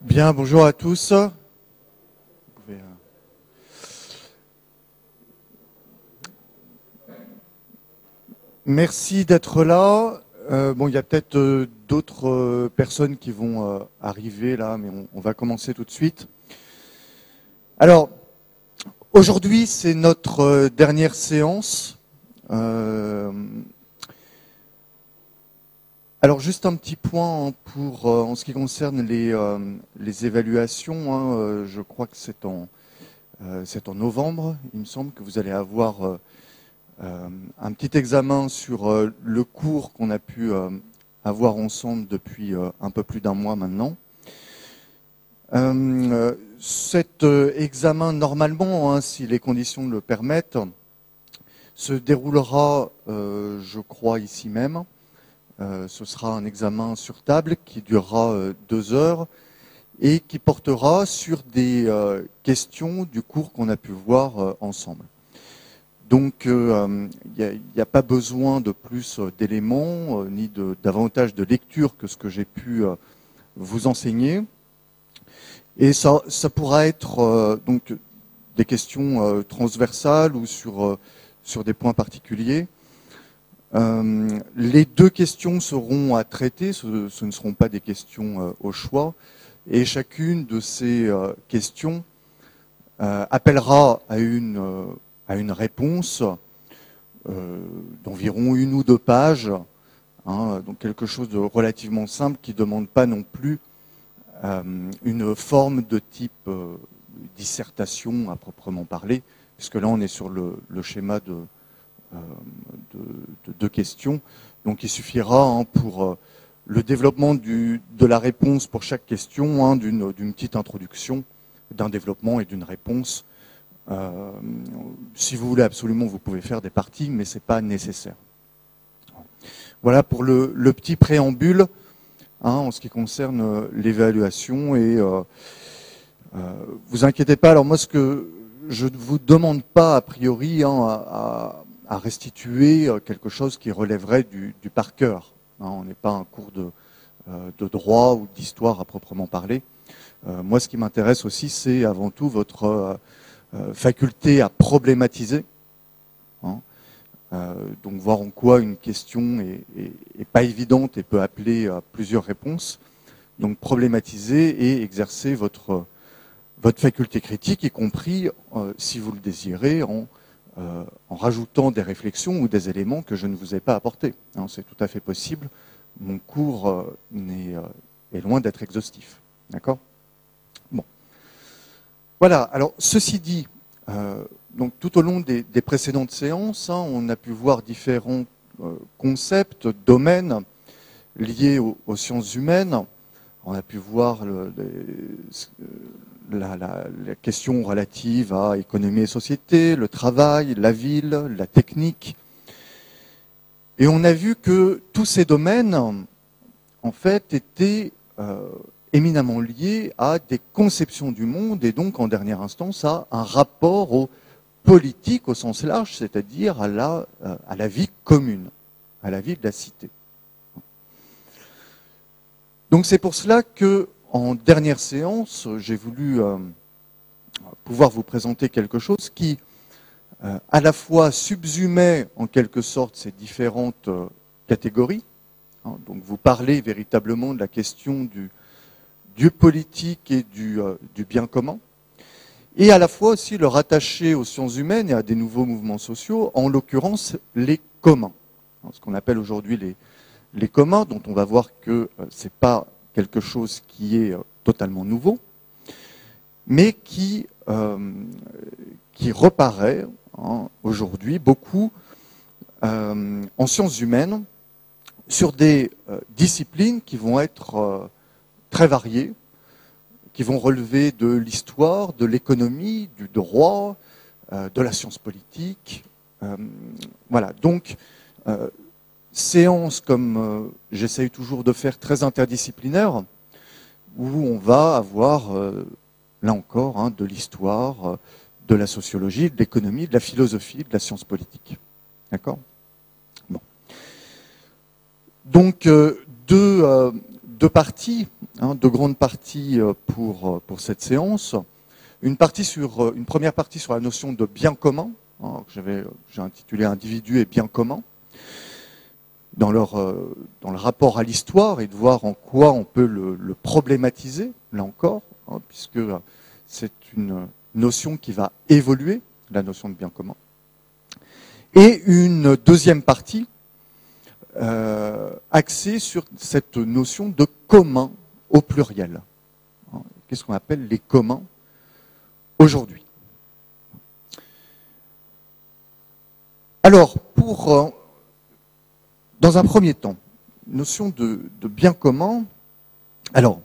Bien, bonjour à tous. Merci d'être là. Bon, il y a peut-être d'autres personnes qui vont arriver là, mais on va commencer tout de suite. Alors, aujourd'hui, c'est notre dernière séance. Alors, juste un petit point pour en ce qui concerne les évaluations. Je crois que c'est en novembre, il me semble, que vous allez avoir un petit examen sur le cours qu'on a pu avoir ensemble depuis un peu plus d'un mois maintenant. Cet examen, normalement, si les conditions le permettent, se déroulera, je crois, ici même. Ce sera un examen sur table qui durera 2 heures et qui portera sur des questions du cours qu'on a pu voir ensemble. Donc, il n'y a pas besoin de plus d'éléments, ni davantage de lecture que ce que j'ai pu vous enseigner. Et ça pourra être donc des questions transversales ou sur des points particuliers. Les 2 questions seront à traiter, ce ne seront pas des questions au choix. Et chacune de ces questions appellera à une réponse d'environ 1 ou 2 pages, donc quelque chose de relativement simple qui ne demande pas non plus une forme de type dissertation à proprement parler, puisque là on est sur le schéma de 2 questions. Donc il suffira pour le développement de la réponse pour chaque question d'une petite introduction, d'un développement et d'une réponse. Si vous voulez absolument, vous pouvez faire des parties, mais ce n'est pas nécessaire. Voilà pour le petit préambule en ce qui concerne l'évaluation. Et vous inquiétez pas, alors moi ce que je ne vous demande pas a priori à restituer quelque chose qui relèverait du par cœur. On n'est pas un cours de droit ou d'histoire à proprement parler. Moi ce qui m'intéresse aussi, c'est avant tout votre faculté à problématiser, donc voir en quoi une question est pas évidente et peut appeler à plusieurs réponses. Donc problématiser et exercer votre faculté critique, y compris, si vous le désirez, en rajoutant des réflexions ou des éléments que je ne vous ai pas apportés. C'est tout à fait possible. Mon cours est loin d'être exhaustif. D'accord ? Bon. Voilà, alors ceci dit, donc tout au long des précédentes séances, on a pu voir différents concepts, domaines liés aux sciences humaines. On a pu voir la question relative à économie et société, le travail, la ville, la technique. Et on a vu que tous ces domaines, en fait, étaient éminemment liés à des conceptions du monde et donc en dernière instance à un rapport au politique au sens large, c'est-à-dire à la vie commune, à la vie de la cité. Donc c'est pour cela que en dernière séance, j'ai voulu pouvoir vous présenter quelque chose qui à la fois subsumait en quelque sorte ces différentes catégories. Donc vous parlez véritablement de la question du politique et du bien commun, et à la fois aussi le rattacher aux sciences humaines et à des nouveaux mouvements sociaux, en l'occurrence les communs, ce qu'on appelle aujourd'hui les communs, dont on va voir que ce n'est pas quelque chose qui est totalement nouveau, mais qui reparaît aujourd'hui beaucoup en sciences humaines sur des disciplines qui vont être très variées, qui vont relever de l'histoire, de l'économie, du droit, de la science politique. Voilà, donc séance comme j'essaye toujours de faire très interdisciplinaire, où on va avoir, là encore, de l'histoire, de la sociologie, de l'économie, de la philosophie, de la science politique. D'accord ? Bon. Donc, deux deux parties, deux grandes parties pour cette séance. Une première partie sur la notion de bien commun, j'ai intitulé Individu et bien commun, dans le rapport à l'histoire et de voir en quoi on peut le problématiser, là encore, puisque c'est une notion qui va évoluer, la notion de bien commun. Et une deuxième partie axée sur cette notion de commun au pluriel. Qu'est-ce qu'on appelle les communs aujourd'hui? Alors, dans un premier temps, notion de bien commun. Alors,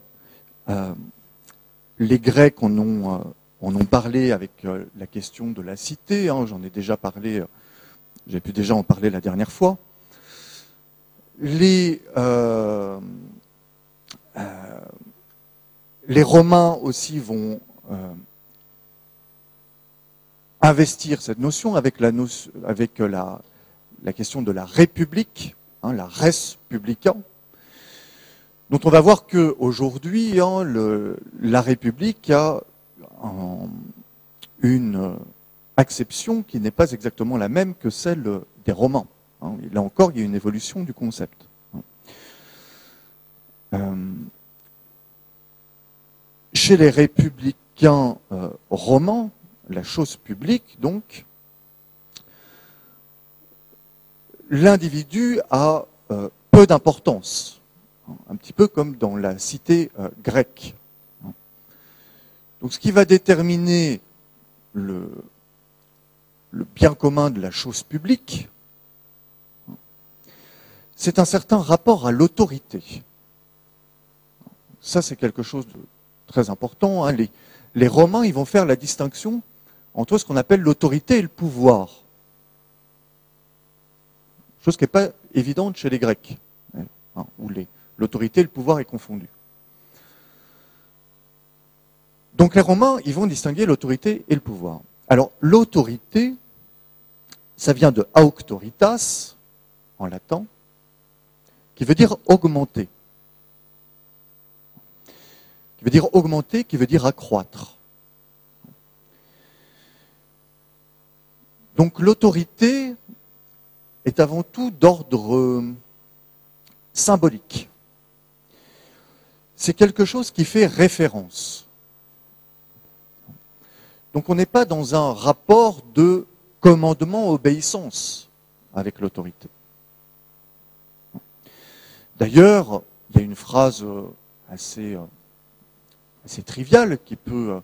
les Grecs en ont parlé avec la question de la cité. J'en ai déjà parlé, j'ai pu déjà en parler la dernière fois. Les Romains aussi vont investir cette notion avec la question de la République, la res publica, dont on va voir qu'aujourd'hui, la République a une acception qui n'est pas exactement la même que celle des Romains. Là encore, il y a une évolution du concept. Chez les républicains romains, la chose publique, donc, l'individu a peu d'importance, un petit peu comme dans la cité grecque. Donc ce qui va déterminer le bien commun de la chose publique, c'est un certain rapport à l'autorité. Ça, c'est quelque chose de très important. Les Romains, ils vont faire la distinction entre ce qu'on appelle l'autorité et le pouvoir. Chose qui n'est pas évidente chez les Grecs, où l'autorité et le pouvoir est confondu. Donc les Romains, ils vont distinguer l'autorité et le pouvoir. Alors l'autorité, ça vient de auctoritas, en latin, qui veut dire augmenter. Qui veut dire augmenter, qui veut dire accroître. Donc l'autorité est avant tout d'ordre symbolique. C'est quelque chose qui fait référence. Donc on n'est pas dans un rapport de commandement-obéissance avec l'autorité. D'ailleurs, il y a une phrase assez triviale qui peut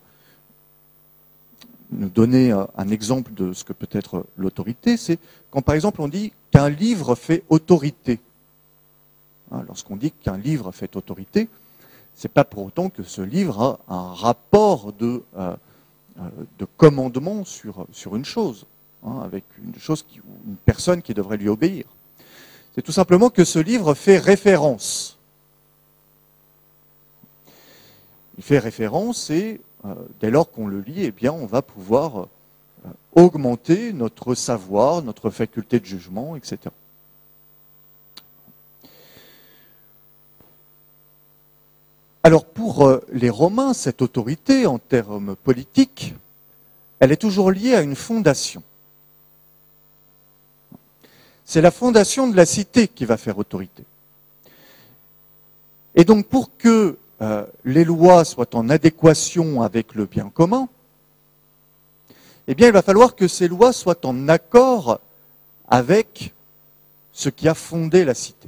nous donner un exemple de ce que peut être l'autorité, c'est quand par exemple on dit qu'un livre fait autorité. Lorsqu'on dit qu'un livre fait autorité, c'est pas pour autant que ce livre a un rapport de commandement sur une chose, avec une personne qui devrait lui obéir. C'est tout simplement que ce livre fait référence. Il fait référence et dès lors qu'on le lit, eh bien, on va pouvoir augmenter notre savoir, notre faculté de jugement, etc. Alors pour les Romains, cette autorité, en termes politiques, elle est toujours liée à une fondation. C'est la fondation de la cité qui va faire autorité. Et donc pour que les lois soient en adéquation avec le bien commun, eh bien il va falloir que ces lois soient en accord avec ce qui a fondé la cité.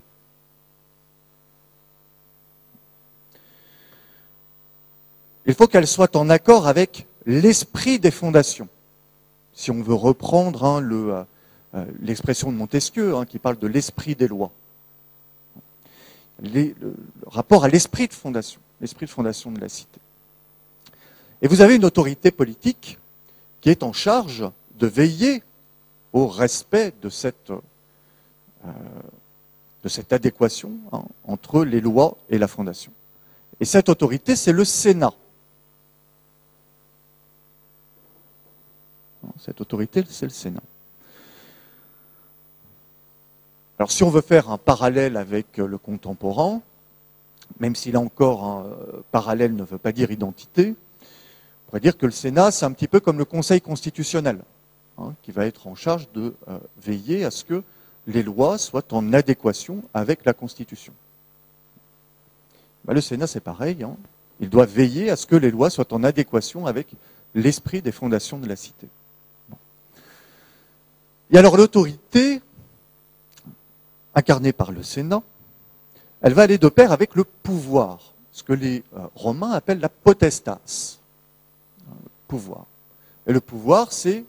Il faut qu'elles soient en accord avec l'esprit des fondations. Si on veut reprendre l'expression de Montesquieu, qui parle de l'esprit des lois. Le rapport à l'esprit de fondation de la cité. Et vous avez une autorité politique qui est en charge de veiller au respect de cette adéquation entre les lois et la fondation. Et cette autorité, c'est le Sénat. Cette autorité, c'est le Sénat. Alors si on veut faire un parallèle avec le contemporain, même si là encore, parallèle ne veut pas dire identité, on pourrait dire que le Sénat, c'est un petit peu comme le Conseil constitutionnel, qui va être en charge de veiller à ce que les lois soient en adéquation avec la Constitution. Le Sénat, c'est pareil, il doit veiller à ce que les lois soient en adéquation avec l'esprit des fondations de la cité. Et alors l'autorité, incarnée par le Sénat, elle va aller de pair avec le pouvoir, ce que les Romains appellent la potestas, le pouvoir. Et le pouvoir, c'est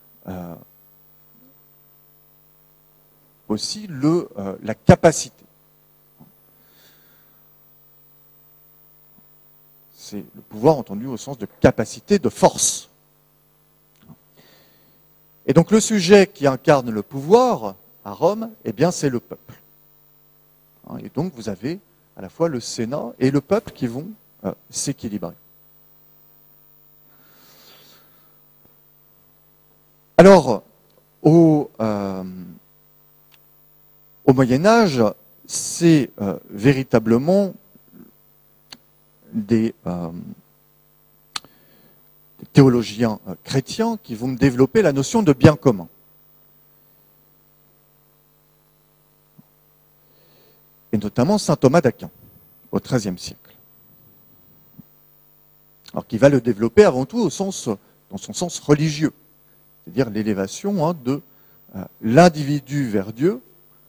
aussi la capacité. C'est le pouvoir entendu au sens de capacité, de force. Et donc le sujet qui incarne le pouvoir à Rome, eh bien c'est le peuple. Et donc vous avez à la fois le Sénat et le peuple qui vont s'équilibrer. Alors, au Moyen-Âge, c'est véritablement des théologiens chrétiens qui vont développer la notion de bien commun. Et notamment saint Thomas d'Aquin, au XIIIe siècle. Alors qui va le développer avant tout dans son sens religieux, c'est-à-dire l'élévation de l'individu vers Dieu,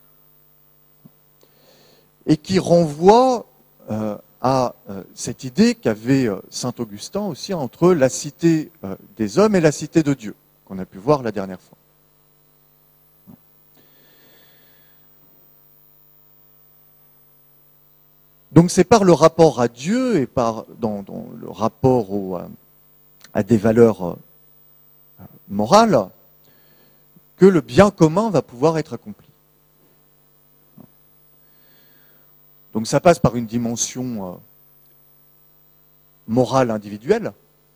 et qui renvoie à cette idée qu'avait saint Augustin aussi entre la cité des hommes et la cité de Dieu, qu'on a pu voir la dernière fois. Donc c'est par le rapport à Dieu et dans le rapport à des valeurs morales que le bien commun va pouvoir être accompli. Donc ça passe par une dimension morale individuelle,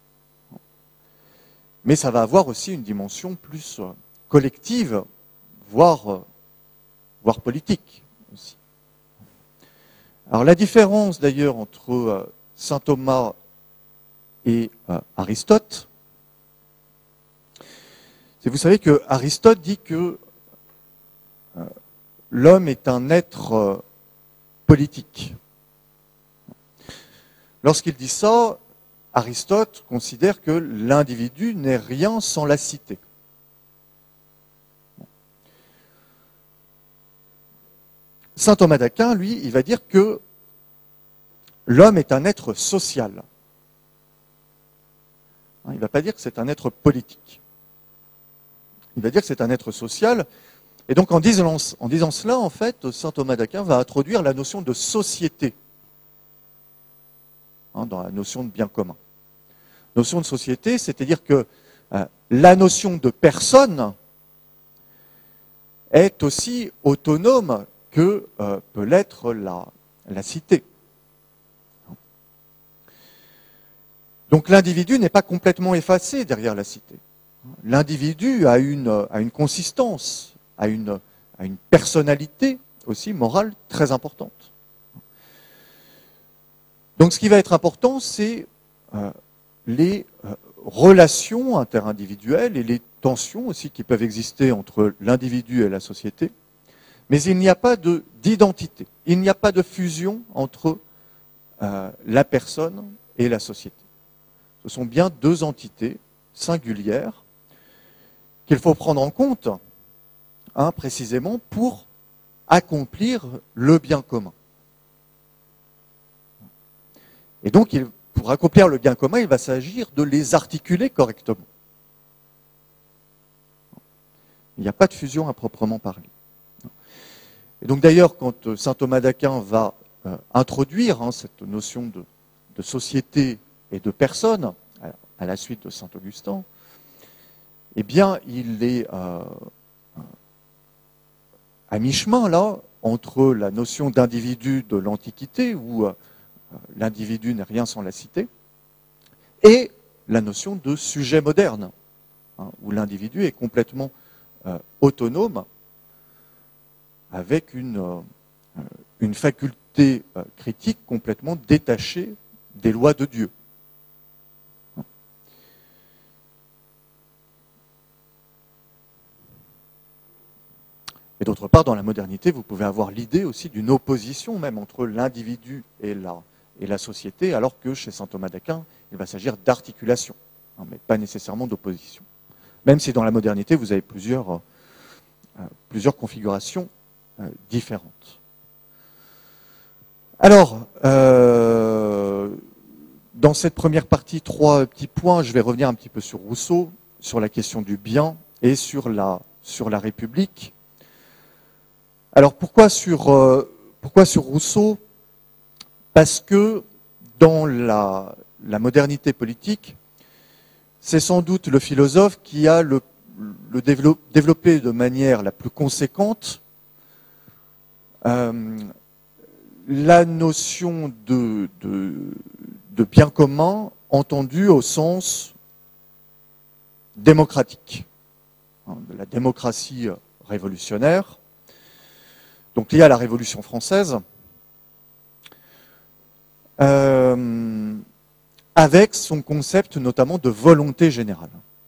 mais ça va avoir aussi une dimension plus collective, voire politique aussi. Alors la différence d'ailleurs entre saint Thomas et Aristote, c'est vous savez que Aristote dit que l'homme est un être politique. Lorsqu'il dit ça, Aristote considère que l'individu n'est rien sans la cité. Saint Thomas d'Aquin, lui, il va dire que l'homme est un être social. Il ne va pas dire que c'est un être politique. Il va dire que c'est un être social. Et donc en disant cela, en fait, saint Thomas d'Aquin va introduire la notion de société dans la notion de bien commun. Notion de société, c'est-à-dire que la notion de personne est aussi autonome que peut l'être la cité. Donc l'individu n'est pas complètement effacé derrière la cité. L'individu a une consistance, a une personnalité aussi morale très importante. Donc ce qui va être important, c'est les relations interindividuelles et les tensions aussi qui peuvent exister entre l'individu et la société. Mais il n'y a pas d'identité, il n'y a pas de fusion entre la personne et la société. Ce sont bien deux entités singulières qu'il faut prendre en compte précisément pour accomplir le bien commun. Et donc, pour accomplir le bien commun, il va s'agir de les articuler correctement. Il n'y a pas de fusion à proprement parler. Et donc d'ailleurs, quand saint Thomas d'Aquin va introduire cette notion de société et de personne, à la suite de saint Augustin, eh bien, il est à mi-chemin, là, entre la notion d'individu de l'Antiquité, où l'individu n'est rien sans la cité, et la notion de sujet moderne, où l'individu est complètement autonome, avec une une faculté critique complètement détachée des lois de Dieu. Et d'autre part, dans la modernité, vous pouvez avoir l'idée aussi d'une opposition même entre l'individu et la société, alors que chez saint Thomas d'Aquin, il va s'agir d'articulation, mais pas nécessairement d'opposition. Même si dans la modernité, vous avez plusieurs configurations différentes. Alors, dans cette première partie, 3 petits points, je vais revenir un petit peu sur Rousseau, sur la question du bien et sur la République. Alors pourquoi sur Rousseau? Parce que dans la modernité politique, c'est sans doute le philosophe qui a le développé de manière la plus conséquente la notion de bien commun entendue au sens démocratique, de la démocratie révolutionnaire, donc liée à la Révolution française, avec son concept notamment de volonté générale.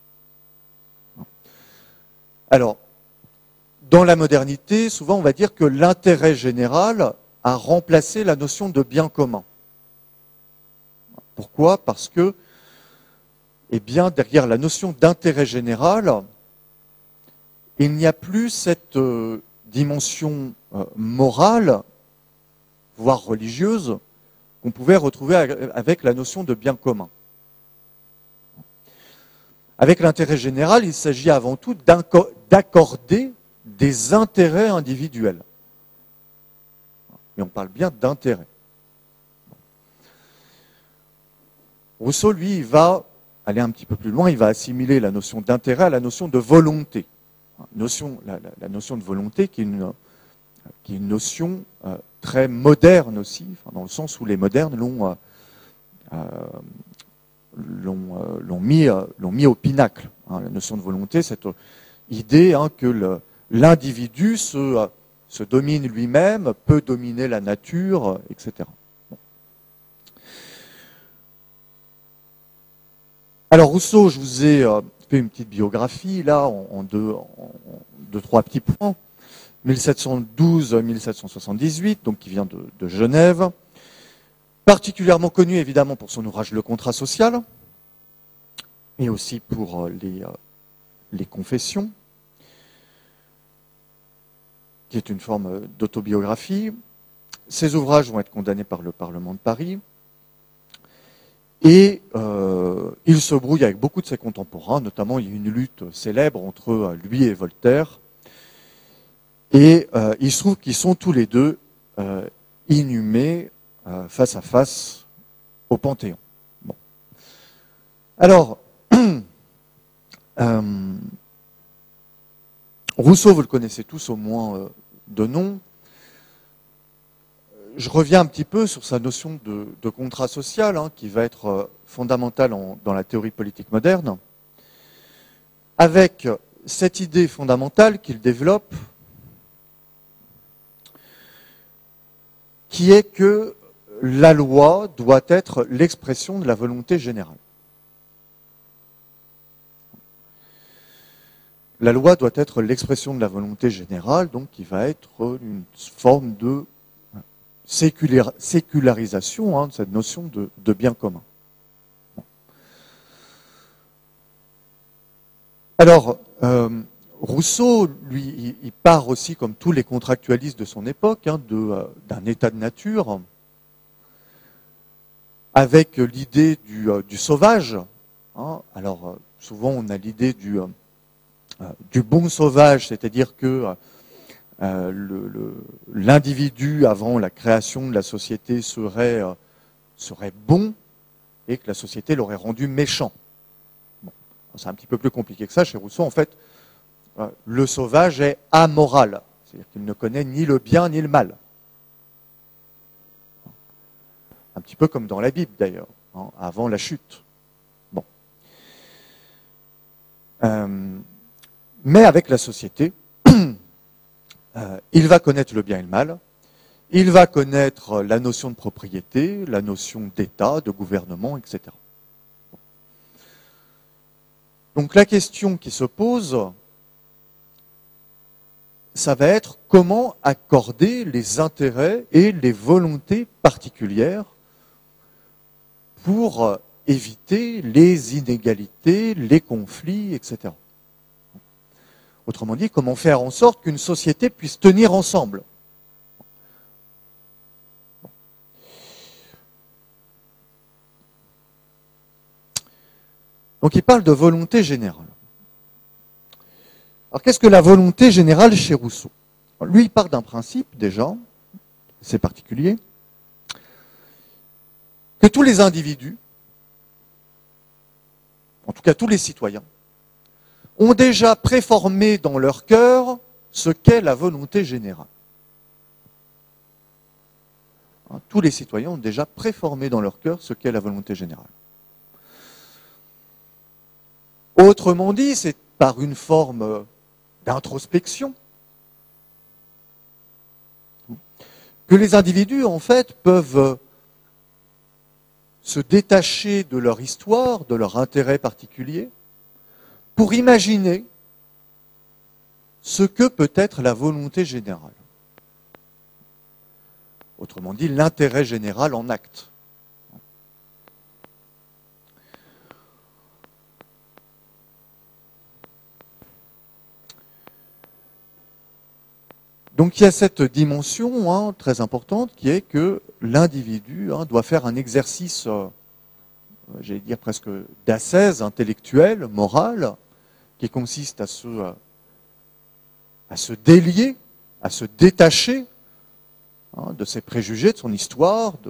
Alors, dans la modernité, souvent on va dire que l'intérêt général a remplacé la notion de bien commun. Pourquoi? Parce que, eh bien, derrière la notion d'intérêt général, il n'y a plus cette dimension morale, voire religieuse, qu'on pouvait retrouver avec la notion de bien commun. Avec l'intérêt général, il s'agit avant tout d'accorder des intérêts individuels. Et on parle bien d'intérêt. Rousseau, lui, il va aller un petit peu plus loin, il va assimiler la notion d'intérêt à la notion de volonté. La notion de volonté qui est une notion très moderne aussi, dans le sens où les modernes l'ont mis au pinacle. La notion de volonté, cette idée que l'individu se domine lui-même, peut dominer la nature, etc. Bon. Alors Rousseau, je vous ai fait une petite biographie, là, en deux, trois petits points. 1712-1778, donc qui vient de Genève. Particulièrement connu, évidemment, pour son ouvrage Le Contrat social, et aussi pour les Confessions, qui est une forme d'autobiographie. Ces ouvrages vont être condamnés par le Parlement de Paris. Et il se brouille avec beaucoup de ses contemporains, notamment il y a une lutte célèbre entre lui et Voltaire. Et il se trouve qu'ils sont tous les deux inhumés face à face au Panthéon. Bon. Alors, Rousseau, vous le connaissez tous au moins de nom. Je reviens un petit peu sur sa notion de contrat social, qui va être fondamentale dans la théorie politique moderne, avec cette idée fondamentale qu'il développe, qui est que la loi doit être l'expression de la volonté générale. La loi doit être l'expression de la volonté générale, donc qui va être une forme de sécularisation de cette notion de bien commun. Alors, Rousseau, lui, il part aussi, comme tous les contractualistes de son époque, d'un état de nature, avec l'idée du sauvage. Alors, souvent, on a l'idée du bon sauvage, c'est-à-dire que l'individu, avant la création de la société, serait bon, et que la société l'aurait rendu méchant. Bon. C'est un petit peu plus compliqué que ça. Chez Rousseau, en fait, le sauvage est amoral, c'est-à-dire qu'il ne connaît ni le bien ni le mal. Un petit peu comme dans la Bible, d'ailleurs, avant la chute. Bon. Mais avec la société, il va connaître le bien et le mal, Il va connaître la notion de propriété, la notion d'État, de gouvernement, etc. Donc la question qui se pose, ça va être comment accorder les intérêts et les volontés particulières pour éviter les inégalités, les conflits, etc. Autrement dit, comment faire en sorte qu'une société puisse tenir ensemble. Donc il parle de volonté générale. Alors qu'est-ce que la volonté générale chez Rousseau? Lui, il part d'un principe déjà, c'est particulier, que tous les individus, en tout cas tous les citoyens, ont déjà préformé dans leur cœur ce qu'est la volonté générale. Tous les citoyens ont déjà préformé dans leur cœur ce qu'est la volonté générale. Autrement dit, c'est par une forme d'introspection que les individus, en fait, peuvent se détacher de leur histoire, de leur intérêt particulier, pour imaginer ce que peut être la volonté générale. Autrement dit, l'intérêt général en acte. Donc il y a cette dimension très importante qui est que l'individu doit faire un exercice, j'allais dire presque d'ascèse intellectuelle, morale, qui consiste à se délier, à se détacher de ses préjugés, de son histoire, de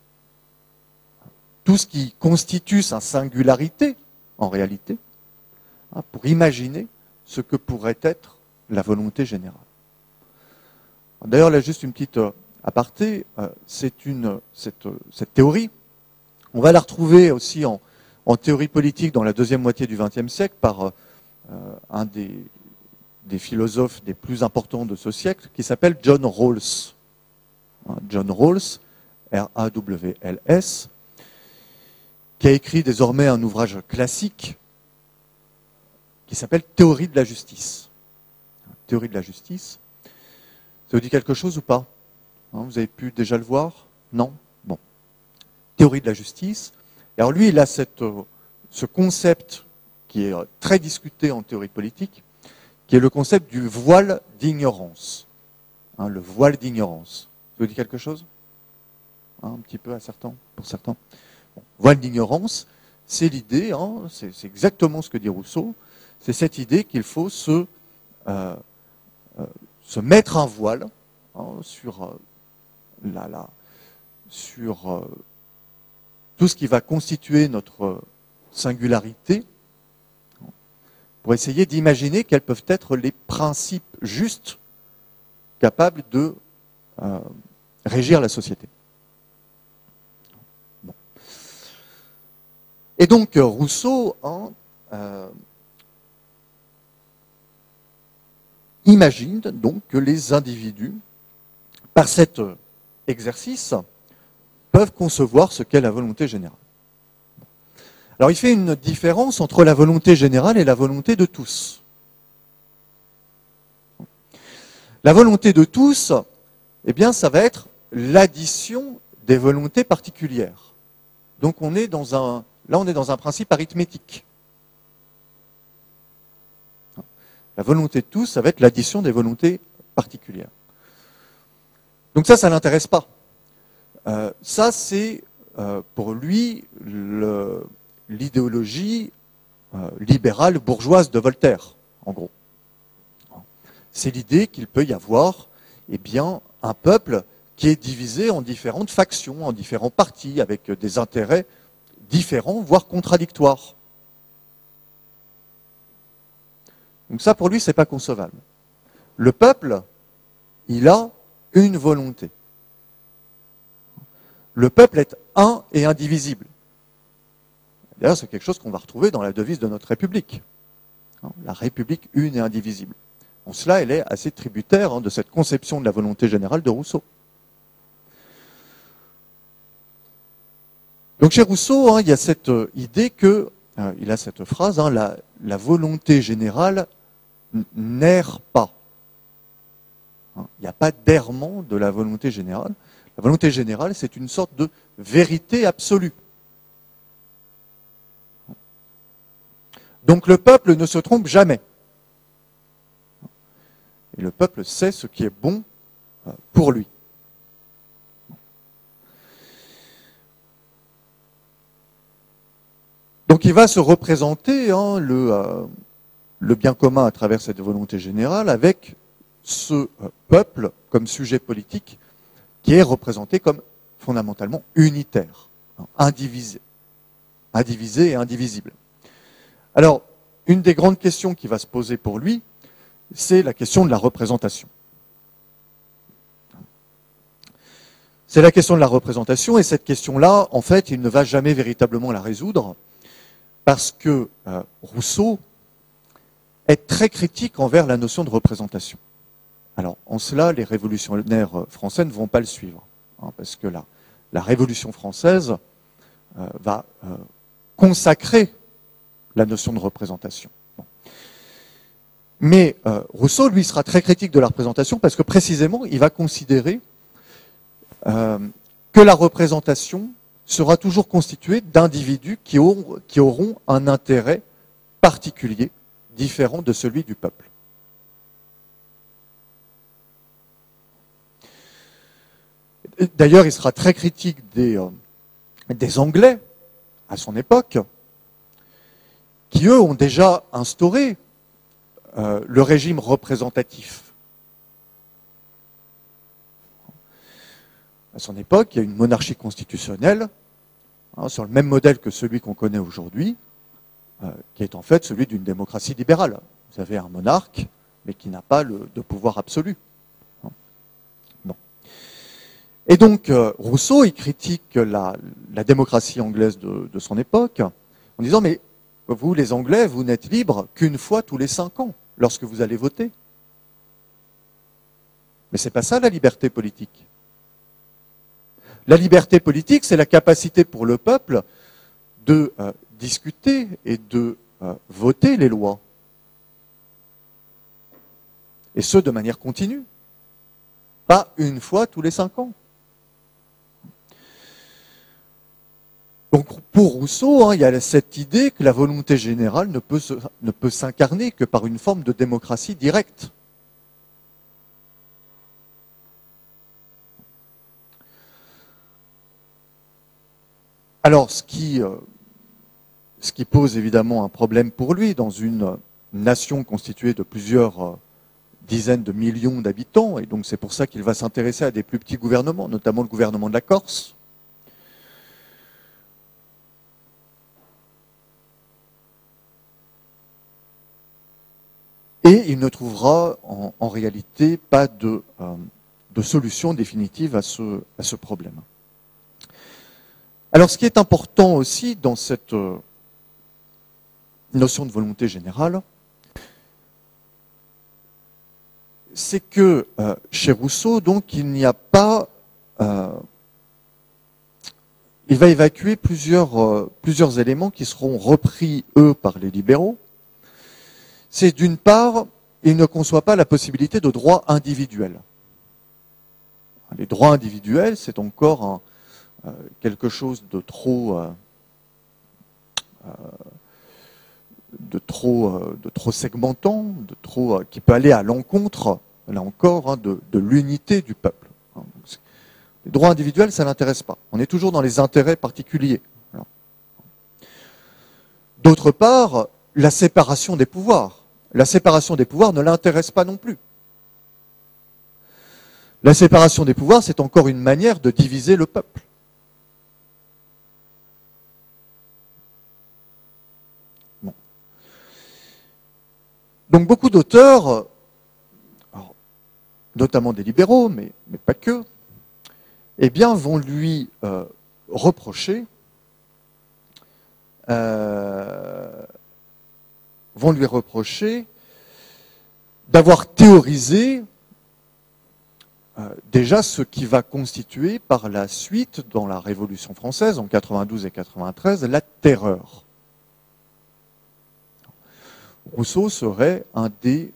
tout ce qui constitue sa singularité, en réalité, pour imaginer ce que pourrait être la volonté générale. D'ailleurs, là, juste une petite aparté, cette théorie, on va la retrouver aussi en théorie politique dans la deuxième moitié du XXe siècle par un des philosophes des plus importants de ce siècle, qui s'appelle John Rawls. John Rawls, R-A-W-L-S, qui a écrit désormais un ouvrage classique qui s'appelle Théorie de la justice. Théorie de la justice. Ça vous dit quelque chose ou pas? Vous avez pu déjà le voir? Non? Bon. Théorie de la justice. Et alors lui, il a ce concept qui est très discuté en théorie politique, qui est le concept du voile d'ignorance. Le voile d'ignorance. Ça vous dit quelque chose? Un petit peu pour certains. Bon. Voile d'ignorance, c'est l'idée, c'est exactement ce que dit Rousseau, c'est cette idée qu'il faut se mettre un voile sur tout ce qui va constituer notre singularité, pour essayer d'imaginer quels peuvent être les principes justes capables de régir la société. Bon. Et donc Rousseau imagine donc que les individus, par cet exercice, peuvent concevoir ce qu'est la volonté générale. Alors il fait une différence entre la volonté générale et la volonté de tous. La volonté de tous, eh bien, ça va être l'addition des volontés particulières. Donc on est dans un principe arithmétique. La volonté de tous, ça va être l'addition des volontés particulières. Donc ça ne l'intéresse pas. Ça, c'est pour lui l'idéologie libérale bourgeoise de Voltaire, en gros. C'est l'idée qu'il peut y avoir un peuple qui est divisé en différentes factions, en différents partis, avec des intérêts différents, voire contradictoires. Donc ça, pour lui, c'est pas concevable. Le peuple, il a une volonté. Le peuple est un et indivisible. D'ailleurs, c'est quelque chose qu'on va retrouver dans la devise de notre République. La République une et indivisible. En cela, elle est assez tributaire de cette conception de la volonté générale de Rousseau. Donc chez Rousseau, hein, il y a cette idée que, il a cette phrase, hein, la volonté générale n'erre pas. Hein, il n'y a pas d'errement de la volonté générale. La volonté générale, c'est une sorte de vérité absolue. Donc le peuple ne se trompe jamais. Et le peuple sait ce qui est bon pour lui. Donc il va se représenter hein, le bien commun à travers cette volonté générale avec ce peuple comme sujet politique qui est représenté comme fondamentalement unitaire, hein, indivisé et indivisible. Alors, une des grandes questions qui va se poser pour lui, c'est la question de la représentation. C'est la question de la représentation, et cette question-là, en fait, il ne va jamais véritablement la résoudre, parce que Rousseau est très critique envers la notion de représentation. Alors, en cela, les révolutionnaires français ne vont pas le suivre, hein, parce que la Révolution française va consacrer la notion de représentation. Bon. Mais Rousseau, lui, sera très critique de la représentation, parce que précisément, il va considérer que la représentation sera toujours constituée d'individus qui auront un intérêt particulier, différent de celui du peuple. D'ailleurs, il sera très critique des Anglais, à son époque, qui, eux, ont déjà instauré le régime représentatif. À son époque, il y a une monarchie constitutionnelle, hein, sur le même modèle que celui qu'on connaît aujourd'hui, qui est en fait celui d'une démocratie libérale. Vous avez un monarque, mais qui n'a pas de pouvoir absolu. Bon. Et donc, Rousseau, il critique la démocratie anglaise de son époque, en disant, mais vous, les Anglais, vous n'êtes libres qu'une fois tous les 5 ans, lorsque vous allez voter. Mais c'est pas ça la liberté politique. La liberté politique, c'est la capacité pour le peuple de discuter et de voter les lois. Et ce, de manière continue. Pas une fois tous les 5 ans. Donc pour Rousseau, hein, il y a cette idée que la volonté générale ne peut s'incarner que par une forme de démocratie directe. Alors, ce qui pose évidemment un problème pour lui dans une nation constituée de plusieurs dizaines de millions d'habitants, et donc c'est pour ça qu'il va s'intéresser à des plus petits gouvernements, notamment le gouvernement de la Corse. Et il ne trouvera en réalité pas de solution définitive à ce problème. Alors, ce qui est important aussi dans cette notion de volonté générale, c'est que chez Rousseau, donc, il n'y a pas... il va évacuer plusieurs éléments qui seront repris, eux, par les libéraux. C'est d'une part, il ne conçoit pas la possibilité de droits individuels. Les droits individuels, c'est encore quelque chose de trop segmentant, qui peut aller à l'encontre, là encore, hein, de l'unité du peuple. Les droits individuels, ça n'intéresse pas. On est toujours dans les intérêts particuliers. D'autre part, la séparation des pouvoirs. La séparation des pouvoirs ne l'intéresse pas non plus. La séparation des pouvoirs, c'est encore une manière de diviser le peuple. Bon. Donc beaucoup d'auteurs, notamment des libéraux, mais pas que, eh bien, vont lui reprocher d'avoir théorisé déjà ce qui va constituer par la suite, dans la Révolution française, en 92 et 93, la terreur. Rousseau serait un des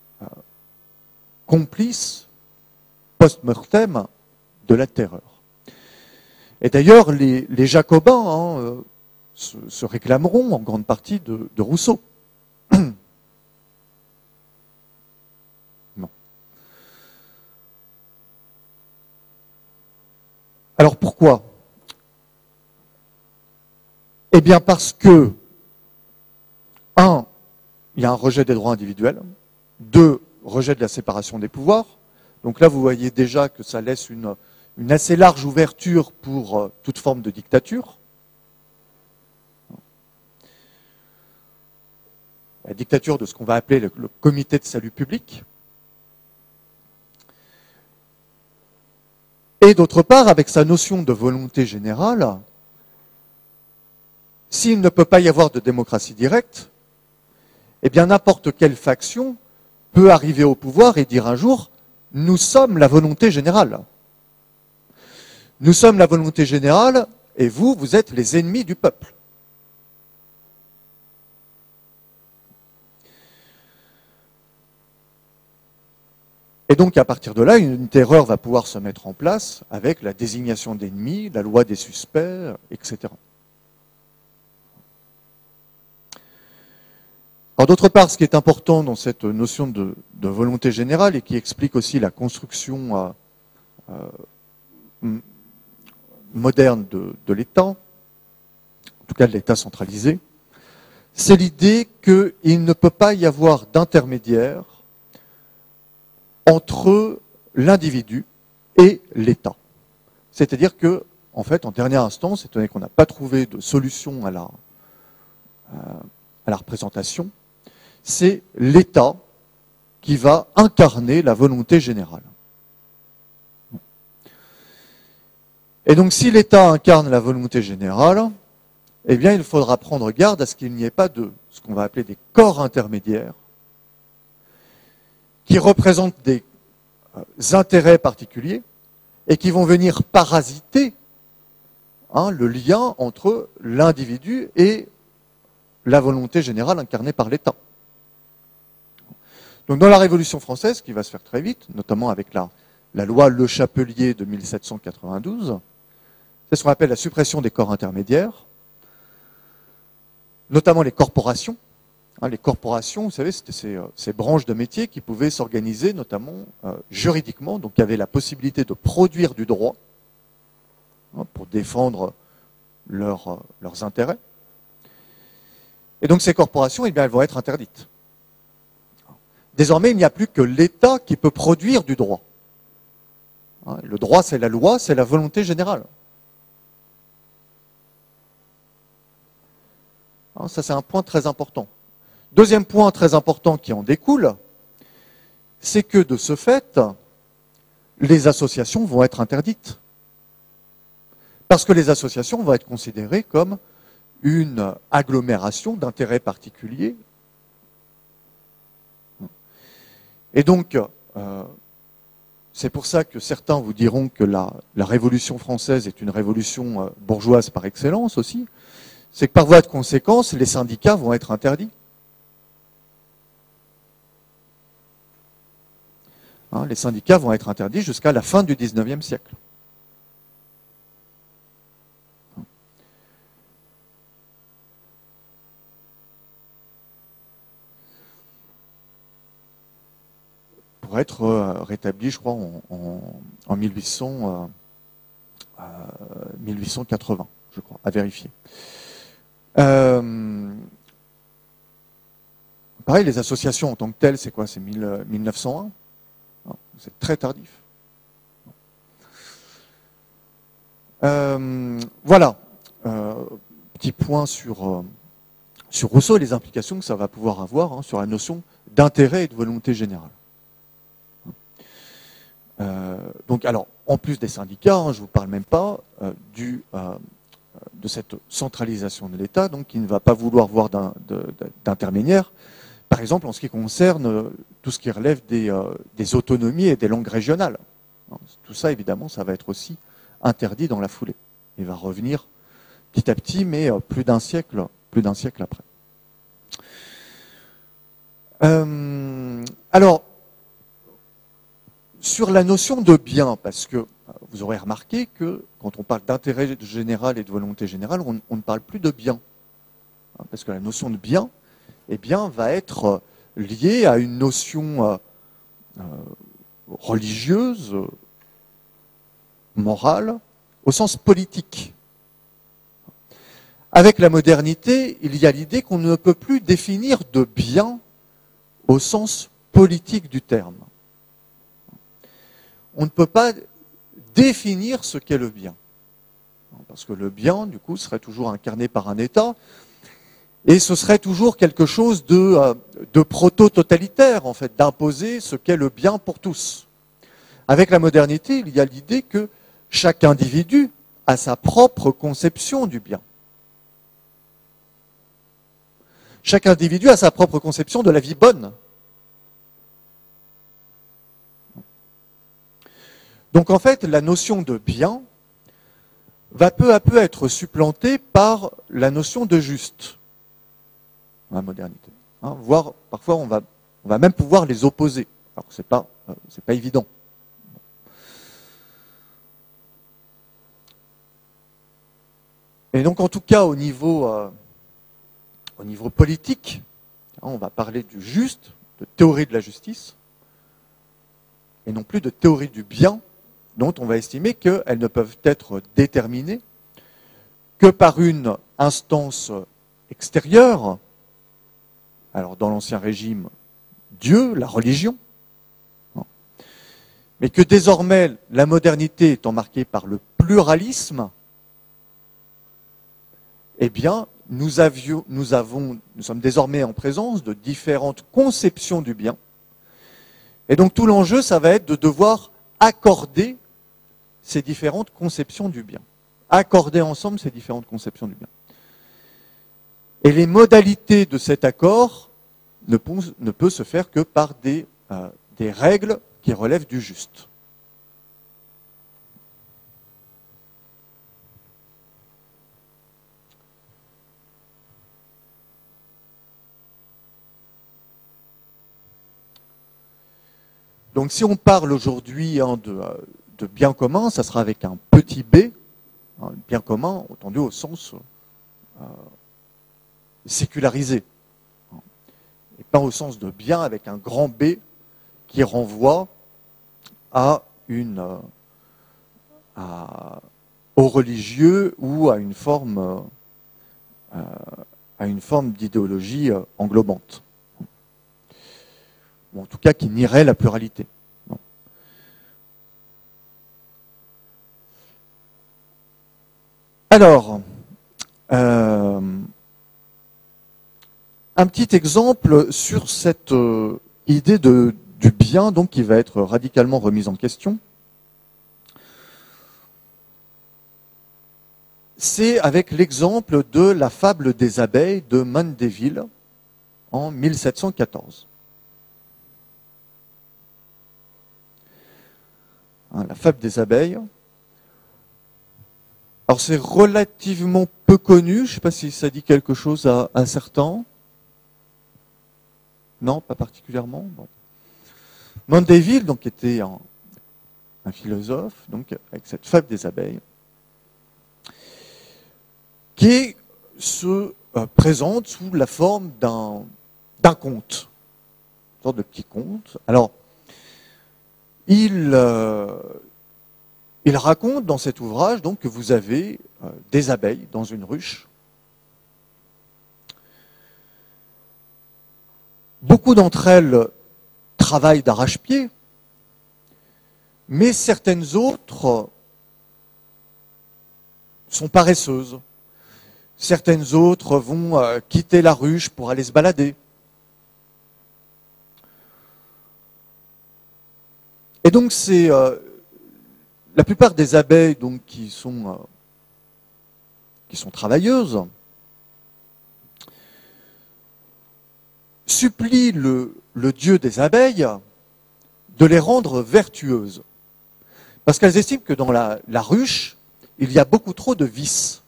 complices post-mortem de la terreur. Et d'ailleurs, les Jacobins se réclameront en grande partie de Rousseau. Non. Alors pourquoi? Eh bien parce que, il y a un rejet des droits individuels, 2, rejet de la séparation des pouvoirs. Donc là, vous voyez déjà que ça laisse une assez large ouverture pour toute forme de dictature. La dictature de ce qu'on va appeler le comité de salut public. Et d'autre part, avec sa notion de volonté générale, s'il ne peut pas y avoir de démocratie directe, eh bien n'importe quelle faction peut arriver au pouvoir et dire un jour « nous sommes la volonté générale ». Nous sommes la volonté générale et vous, vous êtes les ennemis du peuple. Et donc à partir de là, une terreur va pouvoir se mettre en place avec la désignation d'ennemis, la loi des suspects, etc. Alors d'autre part, ce qui est important dans cette notion de volonté générale et qui explique aussi la construction moderne de l'État, en tout cas de l'État centralisé, c'est l'idée qu'il ne peut pas y avoir d'intermédiaire entre l'individu et l'État. C'est-à-dire que, en fait, en dernière instance, étant donné qu'on n'a pas trouvé de solution à la représentation, c'est l'État qui va incarner la volonté générale. Et donc, si l'État incarne la volonté générale, eh bien, il faudra prendre garde à ce qu'il n'y ait pas de ce qu'on va appeler des corps intermédiaires qui représentent des intérêts particuliers et qui vont venir parasiter le lien entre l'individu et la volonté générale incarnée par l'État. Donc dans la Révolution française, qui va se faire très vite, notamment avec la loi Le Chapelier de 1792, c'est ce qu'on appelle la suppression des corps intermédiaires, notamment les corporations. Les corporations, vous savez, c'était ces branches de métiers qui pouvaient s'organiser notamment juridiquement, donc il y avait la possibilité de produire du droit pour défendre leurs intérêts. Et donc ces corporations, eh bien, elles vont être interdites. Désormais, il n'y a plus que l'État qui peut produire du droit. Le droit, c'est la loi, c'est la volonté générale. Ça, c'est un point très important. Deuxième point très important qui en découle, c'est que de ce fait, les associations vont être interdites. Parce que les associations vont être considérées comme une agglomération d'intérêts particuliers. Et donc, c'est pour ça que certains vous diront que la Révolution française est une révolution bourgeoise par excellence aussi. C'est que par voie de conséquence, les syndicats vont être interdits. Les syndicats vont être interdits jusqu'à la fin du XIXe siècle. Pour être rétabli, je crois, en 1880, je crois, à vérifier. Pareil, les associations en tant que telles, c'est quoi? C'est 1901. C'est très tardif. Voilà. Petit point sur Rousseau et les implications que ça va pouvoir avoir sur la notion d'intérêt et de volonté générale. Donc, alors, en plus des syndicats, je ne vous parle même pas de cette centralisation de l'État, donc qui ne va pas vouloir voir d'intermédiaire. Par exemple, en ce qui concerne tout ce qui relève des autonomies et des langues régionales. tout ça, évidemment, ça va être aussi interdit dans la foulée. Il va revenir petit à petit, mais plus d'un siècle après. Alors, sur la notion de bien, parce que vous aurez remarqué que quand on parle d'intérêt général et de volonté générale, on ne parle plus de bien. Parce que la notion de bien, eh bien, va être liée à une notion religieuse, morale, au sens politique. Avec la modernité, il y a l'idée qu'on ne peut plus définir de bien au sens politique du terme. On ne peut pas définir ce qu'est le bien. Parce que le bien, du coup, serait toujours incarné par un État, et ce serait toujours quelque chose de proto-totalitaire, en fait, d'imposer ce qu'est le bien pour tous. Avec la modernité, il y a l'idée que chaque individu a sa propre conception du bien. Chaque individu a sa propre conception de la vie bonne. Donc en fait, la notion de bien va peu à peu être supplantée par la notion de juste dans la modernité. Voire, parfois, on va même pouvoir les opposer. Alors, c'est pas évident. Et donc, en tout cas, au niveau politique, on va parler du juste, de théorie de la justice, et non plus de théorie du bien, dont on va estimer qu'elles ne peuvent être déterminées que par une instance extérieure. Alors, dans l'Ancien Régime, Dieu, la religion, mais que désormais, la modernité étant marquée par le pluralisme, eh bien, nous sommes désormais en présence de différentes conceptions du bien. Et donc, tout l'enjeu, ça va être de devoir accorder ces différentes conceptions du bien. Accorder ensemble ces différentes conceptions du bien. Et les modalités de cet accord ne peut se faire que par des règles qui relèvent du juste. Donc si on parle aujourd'hui de bien commun, ça sera avec un petit b, bien commun entendu au sens sécularisé, et pas au sens de bien avec un grand B qui renvoie à aux religieux ou à une forme d'idéologie englobante. Ou en tout cas qui nierait la pluralité. Non. Alors, un petit exemple sur cette idée du bien, donc qui va être radicalement remise en question. C'est avec l'exemple de la fable des abeilles de Mandeville en 1714. La fable des abeilles. Alors c'est relativement peu connu, je ne sais pas si ça dit quelque chose à certains. Non, pas particulièrement. Bon. Mandeville, donc, était un philosophe, donc, avec cette fable des abeilles, qui se présente sous la forme d'un conte, une sorte de petit conte. Alors, il raconte dans cet ouvrage donc, que vous avez des abeilles dans une ruche. Beaucoup d'entre elles travaillent d'arrache-pied, mais certaines autres sont paresseuses. Certaines autres vont quitter la ruche pour aller se balader. Et donc c'est la plupart des abeilles donc, qui sont travailleuses supplient le dieu des abeilles de les rendre vertueuses. Parce qu'elles estiment que dans la ruche, il y a beaucoup trop de vices.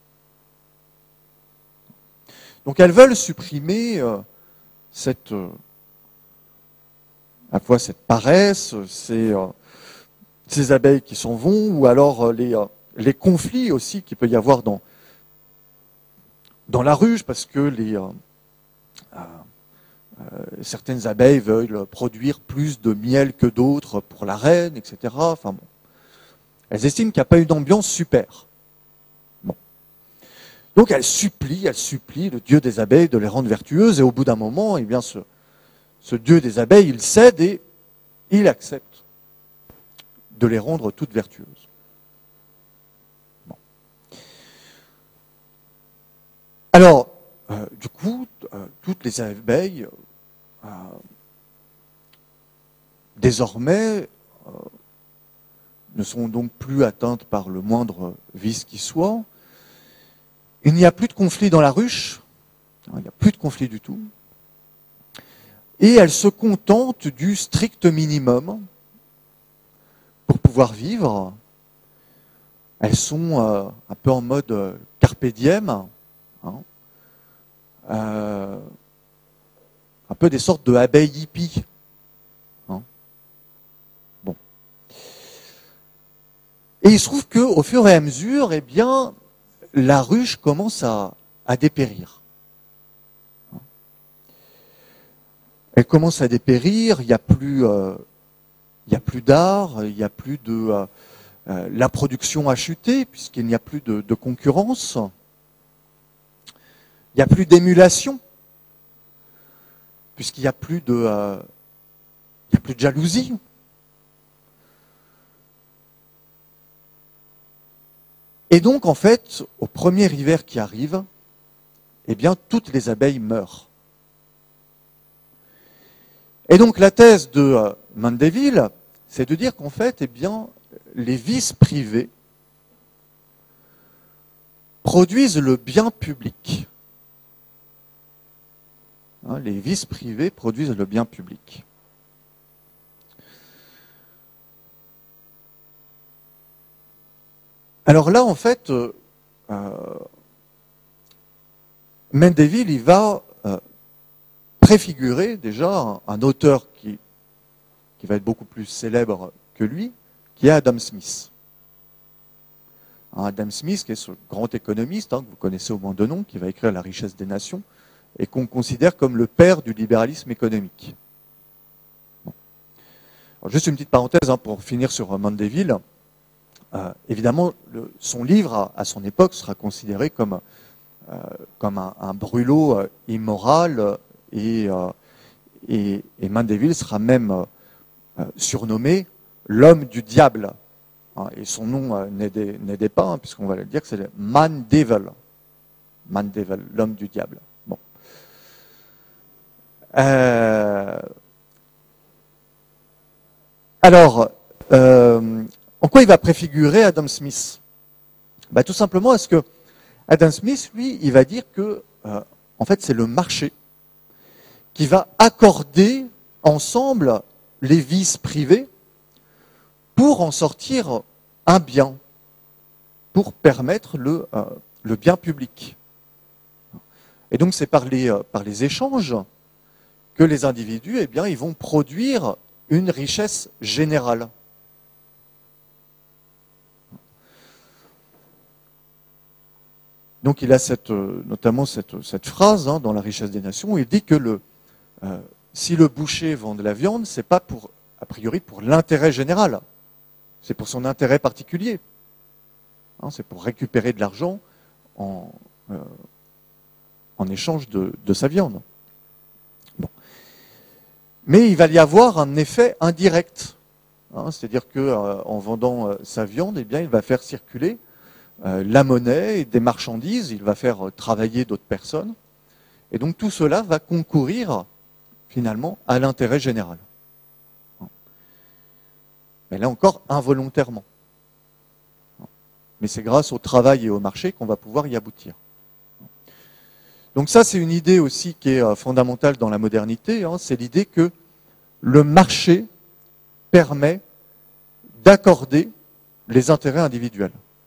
Donc elles veulent supprimer à la fois cette paresse, ces abeilles qui s'en vont, ou alors les conflits aussi qu'il peut y avoir dans la ruche, parce que certaines abeilles veulent produire plus de miel que d'autres pour la reine, etc. Enfin bon. Elles estiment qu'il n'y a pas une ambiance super. Bon. Donc elles supplient le dieu des abeilles de les rendre vertueuses, et au bout d'un moment, eh bien, ce dieu des abeilles, il cède et il accepte de les rendre toutes vertueuses. Bon. Alors, du coup, toutes les abeilles, désormais, ne sont donc plus atteintes par le moindre vice qui soit. Il n'y a plus de conflit dans la ruche, il n'y a plus de conflit du tout, et elles se contentent du strict minimum pour pouvoir vivre. Elles sont un peu en mode carpe diem, hein, un peu des sortes de abeilles hippies. Et il se trouve qu'au fur et à mesure, eh bien, la ruche commence à dépérir. Elle commence à dépérir, il n'y a plus d'art, il n'y a plus de... la production a chuté, puisqu'il n'y a plus de concurrence. Il n'y a plus d'émulation, puisqu'il n'y a plus de jalousie. Et donc, en fait, au premier hiver qui arrive, eh bien, toutes les abeilles meurent. Et donc, la thèse de Mandeville, c'est de dire qu'en fait, eh bien, les vices privés produisent le bien public. Hein, les vices privés produisent le bien public. Alors là, en fait, Mandeville, il va préfigurer déjà un auteur qui va être beaucoup plus célèbre que lui, qui est Adam Smith. Adam Smith, qui est ce grand économiste, que vous connaissez au moins de nom, qui va écrire La richesse des nations, et qu'on considère comme le père du libéralisme économique. Bon. Alors, juste une petite parenthèse pour finir sur Mandeville. Évidemment, son livre, à son époque, sera considéré comme un brûlot immoral, et Mandeville sera même surnommé l'homme du diable. Et son nom n'aidait pas, puisqu'on va le dire que c'est le Mandeville. Mandeville, l'homme du diable. Bon. Alors, en quoi il va préfigurer Adam Smith? Tout simplement parce que Adam Smith, lui, il va dire que, en fait, c'est le marché qui va accorder ensemble les vices privés pour en sortir un bien, pour permettre le bien public. Et donc, c'est par les échanges que les individus, eh bien, ils vont produire une richesse générale. Donc il a notamment cette phrase dans La richesse des nations où il dit que si le boucher vend de la viande, c'est pas a priori pour l'intérêt général, c'est pour son intérêt particulier. C'est pour récupérer de l'argent en échange de sa viande. Bon. Mais il va y avoir un effet indirect, c'est-à-dire que en vendant sa viande, eh bien, il va faire circuler la monnaie et des marchandises, il va faire travailler d'autres personnes. Et donc tout cela va concourir finalement à l'intérêt général. Mais là encore, involontairement. Mais c'est grâce au travail et au marché qu'on va pouvoir y aboutir. Donc ça, c'est une idée aussi qui est fondamentale dans la modernité, c'est l'idée que le marché permet d'accorder les intérêts individuels.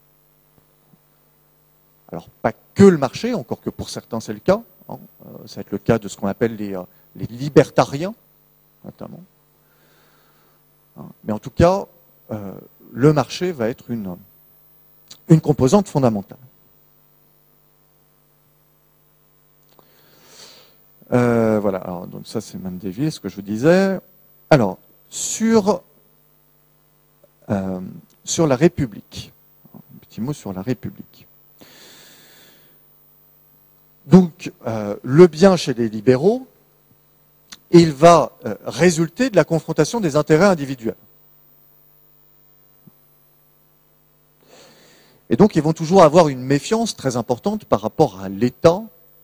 Alors, pas que le marché, encore que pour certains c'est le cas. Hein, ça va être le cas de ce qu'on appelle les libertariens, notamment. Hein, mais en tout cas, le marché va être une composante fondamentale. Voilà, alors, donc ça c'est même dévié, ce que je vous disais. Alors, sur la République. Un petit mot sur la République. Donc, le bien chez les libéraux, il va résulter de la confrontation des intérêts individuels. Et donc, ils vont toujours avoir une méfiance très importante par rapport à l'État,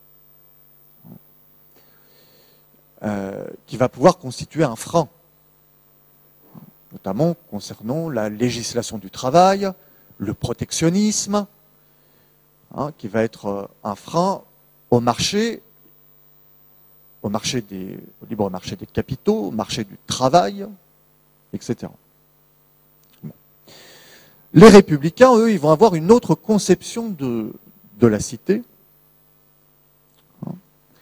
qui va pouvoir constituer un frein, notamment concernant la législation du travail, le protectionnisme, hein, qui va être un frein au marché, au libre marché des capitaux, au marché du travail, etc. Bon. Les républicains, eux, ils vont avoir une autre conception de la cité, hein,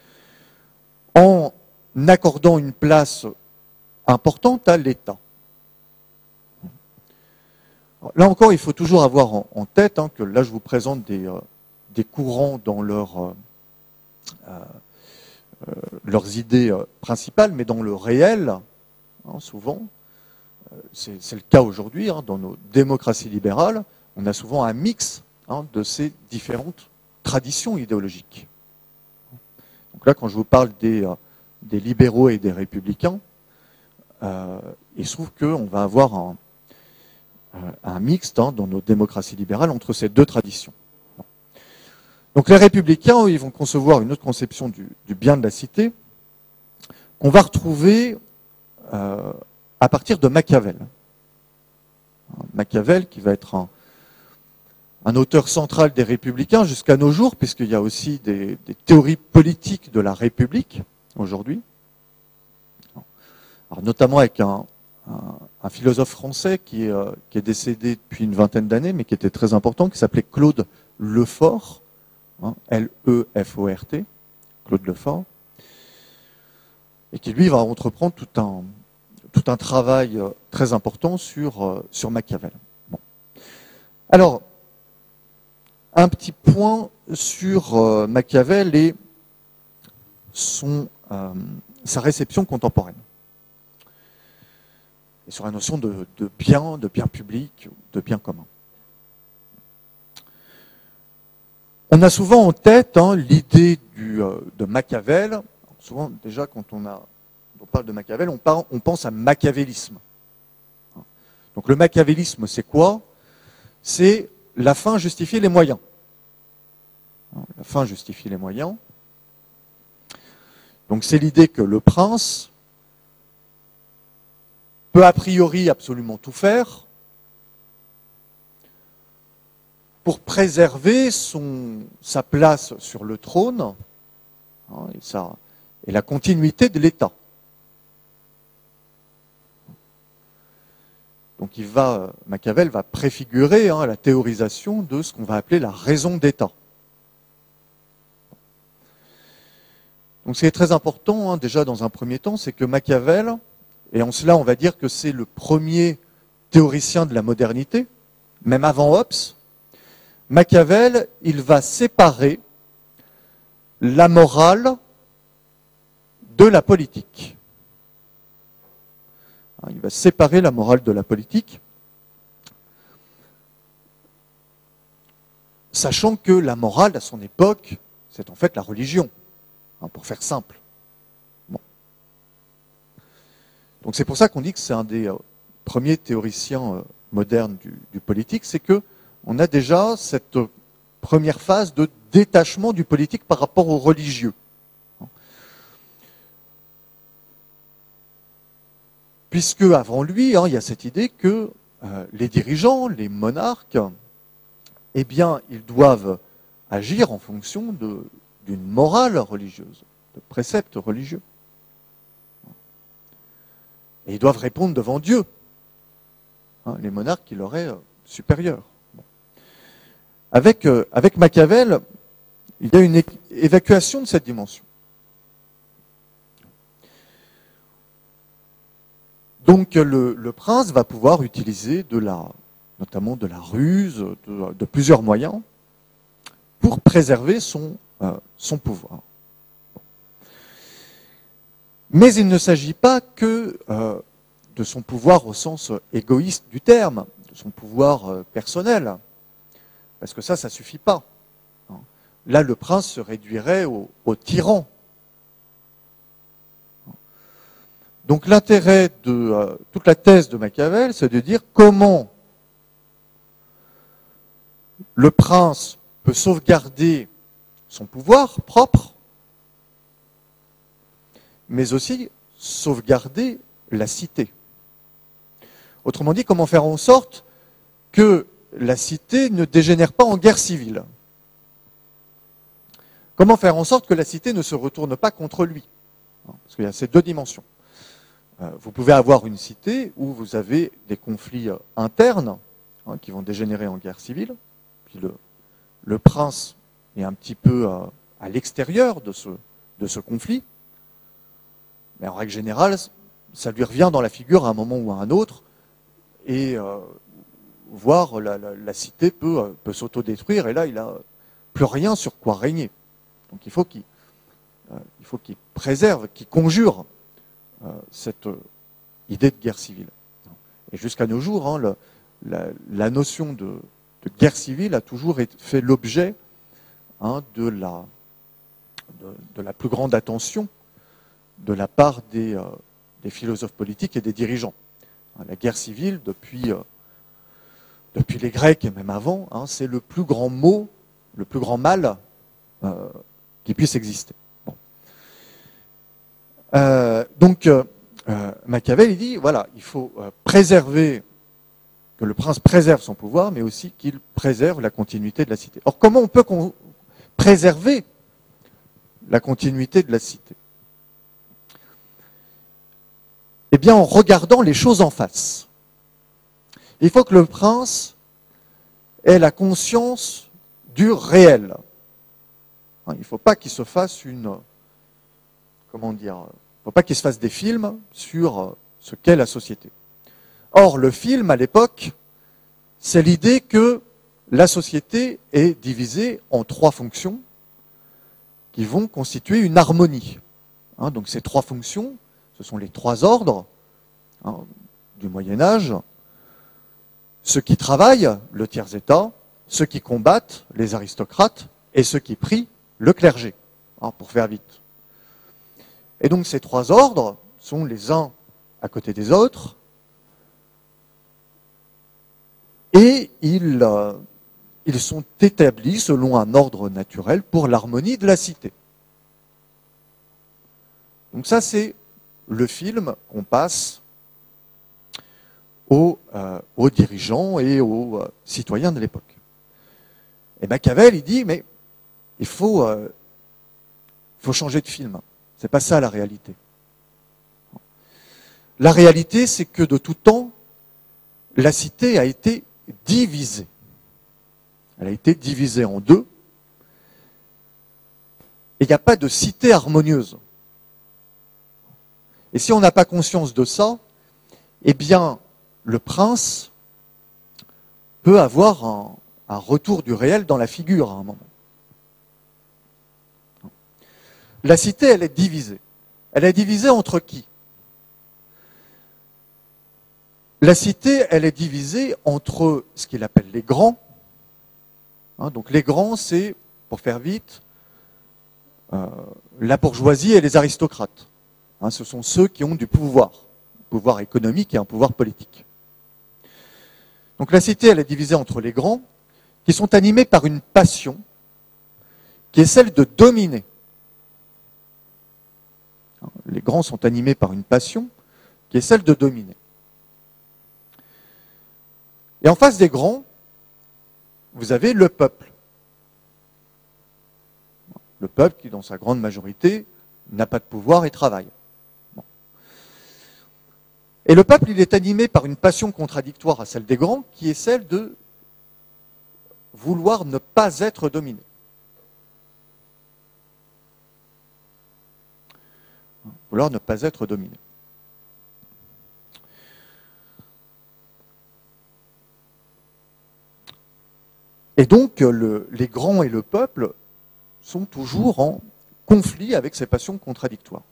en accordant une place importante à l'État. Là encore, il faut toujours avoir en tête hein, que là, je vous présente des courants dans leurs idées principales, mais dans le réel, hein, souvent, c'est le cas aujourd'hui, hein, dans nos démocraties libérales, on a souvent un mix hein, de ces différentes traditions idéologiques. Donc là, quand je vous parle des libéraux et des républicains, il se trouve qu'on va avoir un mixte hein, dans nos démocraties libérales entre ces deux traditions. Donc les républicains, eux, ils vont concevoir une autre conception du bien de la cité qu'on va retrouver à partir de Machiavel. Machiavel qui va être un auteur central des républicains jusqu'à nos jours, puisqu'il y a aussi des théories politiques de la République aujourd'hui. Alors, notamment avec un philosophe français qui est décédé depuis une vingtaine d'années, mais qui était très important, qui s'appelait Claude Lefort, hein, L-E-F-O-R-T, Claude Lefort, et qui lui va entreprendre tout un travail très important sur Machiavel. Bon. Alors, un petit point sur Machiavel et sa réception contemporaine. Et sur la notion de bien public, de bien commun. On a souvent en tête hein, l'idée de Machiavel. Souvent, déjà, quand on parle de Machiavel, on pense à machiavélisme. Donc le machiavélisme, c'est quoi? C'est la fin justifie les moyens. La fin justifie les moyens. Donc c'est l'idée que le prince peut a priori absolument tout faire pour préserver sa place sur le trône hein, et la continuité de l'État. Donc Machiavel va préfigurer hein, la théorisation de ce qu'on va appeler la raison d'État. Donc ce qui est très important, hein, déjà dans un premier temps, c'est que Machiavel, et en cela on va dire que c'est le premier théoricien de la modernité, même avant Hobbes, Machiavel, il va séparer la morale de la politique. Il va séparer la morale de la politique, sachant que la morale, à son époque, c'est en fait la religion, hein, pour faire simple. Bon. Donc c'est pour ça qu'on dit que c'est un des premiers théoriciens modernes du politique, c'est que on a déjà cette première phase de détachement du politique par rapport au religieux. Puisque avant lui, hein, il y a cette idée que les dirigeants, les monarques, eh bien, ils doivent agir en fonction d'une morale religieuse, de préceptes religieux. Et ils doivent répondre devant Dieu. hein, les monarques qui leur est supérieur. Bon. Avec Machiavel, il y a une évacuation de cette dimension. Donc le prince va pouvoir utiliser notamment de la ruse, de plusieurs moyens, pour préserver son pouvoir. Mais il ne s'agit pas que de son pouvoir au sens égoïste du terme, de son pouvoir personnel, parce que ça suffit pas. Là, le prince se réduirait au tyran. Donc l'intérêt de toute la thèse de Machiavel, c'est de dire comment le prince peut sauvegarder son pouvoir propre, mais aussi sauvegarder la cité. Autrement dit, comment faire en sorte que la cité ne dégénère pas en guerre civile? Comment faire en sorte que la cité ne se retourne pas contre lui? Parce qu'il y a ces deux dimensions. Vous pouvez avoir une cité où vous avez des conflits internes qui vont dégénérer en guerre civile, puis le prince est un petit peu à l'extérieur de ce conflit, mais en règle générale, ça lui revient dans la figure à un moment ou à un autre, et voire la cité peut s'autodétruire, et là, il n'a plus rien sur quoi régner. Donc il faut qu'il préserve, qu'il conjure cette idée de guerre civile. Et jusqu'à nos jours, la notion de guerre civile a toujours fait l'objet de la plus grande attention de la part des philosophes politiques et des dirigeants. La guerre civile, depuis les Grecs et même avant, c'est le plus grand mot, le plus grand mal qui puisse exister. Bon. Donc, Machiavel, il dit, voilà, il faut préserver, que le prince préserve son pouvoir, mais aussi qu'il préserve la continuité de la cité. Or, comment on peut préserver la continuité de la cité? Eh bien, en regardant les choses en face. Il faut que le prince ait la conscience du réel. Il ne faut pas qu'il se fasse il ne faut pas qu'il se fasse des films sur ce qu'est la société. Or, le film, à l'époque, c'est l'idée que la société est divisée en trois fonctions qui vont constituer une harmonie. Donc ces trois fonctions, ce sont les trois ordres du Moyen-Âge: ceux qui travaillent, le tiers-état, ceux qui combattent, les aristocrates, et ceux qui prient, le clergé, pour faire vite. Et donc ces trois ordres sont les uns à côté des autres, et ils sont établis selon un ordre naturel pour l'harmonie de la cité. Donc ça, c'est le film qu'on passe aux dirigeants et aux citoyens de l'époque. Et Machiavel, il dit, mais il faut changer de film. C'est pas ça la réalité. La réalité, c'est que de tout temps, la cité a été divisée. Elle a été divisée en deux. Et il n'y a pas de cité harmonieuse. Et si on n'a pas conscience de ça, eh bien, le prince peut avoir un retour du réel dans la figure à un moment. La cité, elle est divisée. Elle est divisée entre qui? La cité, elle est divisée entre ce qu'il appelle les grands. Donc les grands, c'est, pour faire vite, la bourgeoisie et les aristocrates. Ce sont ceux qui ont du pouvoir, un pouvoir économique et un pouvoir politique. Donc la cité, elle est divisée entre les grands, qui sont animés par une passion, qui est celle de dominer. Les grands sont animés par une passion, qui est celle de dominer. Et en face des grands, vous avez le peuple. Le peuple qui, dans sa grande majorité, n'a pas de pouvoir et travaille. Bon. Et le peuple, il est animé par une passion contradictoire à celle des grands, qui est celle de vouloir ne pas être dominé. Vouloir ne pas être dominé. Et donc, les grands et le peuple sont toujours en conflit avec ces passions contradictoires.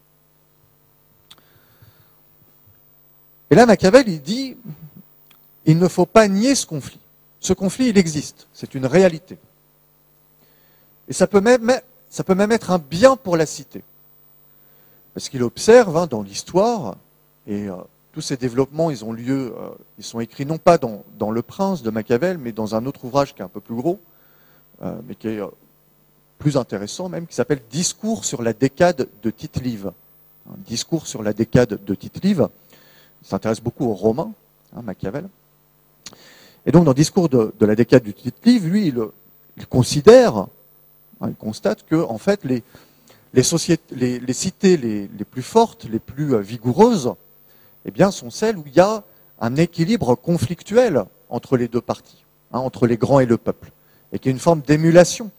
Et là, Machiavel, il dit, il ne faut pas nier ce conflit. Ce conflit, il existe. C'est une réalité. Et ça peut même être un bien pour la cité. Parce qu'il observe dans l'histoire, et tous ces développements, ils ont lieu, ils sont écrits non pas dans Le Prince de Machiavel, mais dans un autre ouvrage qui est un peu plus gros, mais qui est plus intéressant même, qui s'appelle Discours sur la décade de Tite-Live. Discours sur la décade de Tite-Live. Il s'intéresse beaucoup aux Romains, Machiavel. Et donc, dans le discours de la décade du Tite-Live, lui, il considère, il constate que, en fait, les cités les plus fortes, les plus vigoureuses, eh bien, sont celles où il y a un équilibre conflictuel entre les deux parties, entre les grands et le peuple, et qu'il y a une forme d'émulation.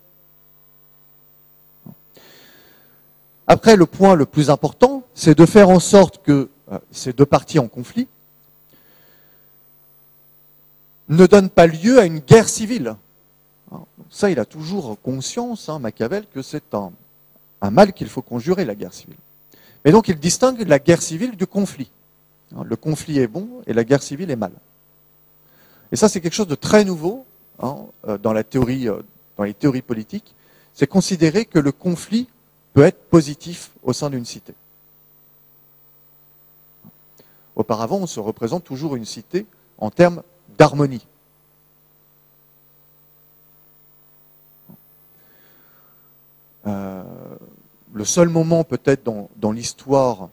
Après, le point le plus important, c'est de faire en sorte que ces deux parties en conflit ne donnent pas lieu à une guerre civile. Ça, il a toujours conscience, Machiavel, que c'est un mal qu'il faut conjurer, la guerre civile. Mais donc, il distingue la guerre civile du conflit. Le conflit est bon et la guerre civile est mal. Et ça, c'est quelque chose de très nouveau dans les théories politiques. C'est considérer que le conflit peut être positif au sein d'une cité. Auparavant, on se représente toujours une cité en termes d'harmonie. Le seul moment peut-être dans l'histoire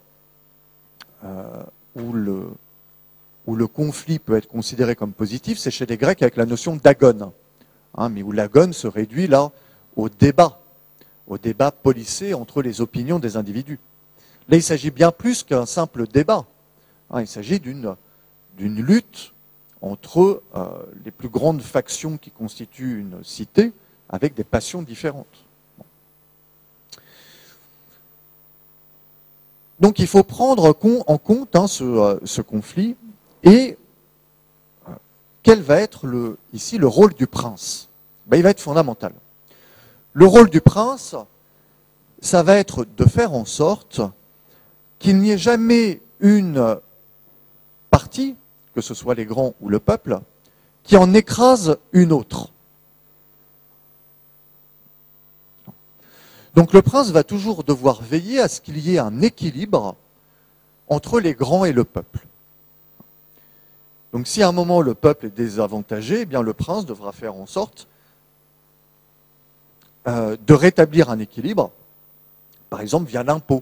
où le conflit peut être considéré comme positif, c'est chez les Grecs avec la notion d'agone, mais où l'agone se réduit là au débat policé entre les opinions des individus. Là, il s'agit bien plus qu'un simple débat. Il s'agit d'une lutte entre les plus grandes factions qui constituent une cité avec des passions différentes. Donc il faut prendre en compte ce conflit et quel va être ici le rôle du prince. Il va être fondamental. Le rôle du prince, ça va être de faire en sorte qu'il n'y ait jamais une partie, que ce soit les grands ou le peuple, qui en écrase une autre. Donc le prince va toujours devoir veiller à ce qu'il y ait un équilibre entre les grands et le peuple. Donc si à un moment le peuple est désavantagé, eh bien le prince devra faire en sorte de rétablir un équilibre, par exemple via l'impôt.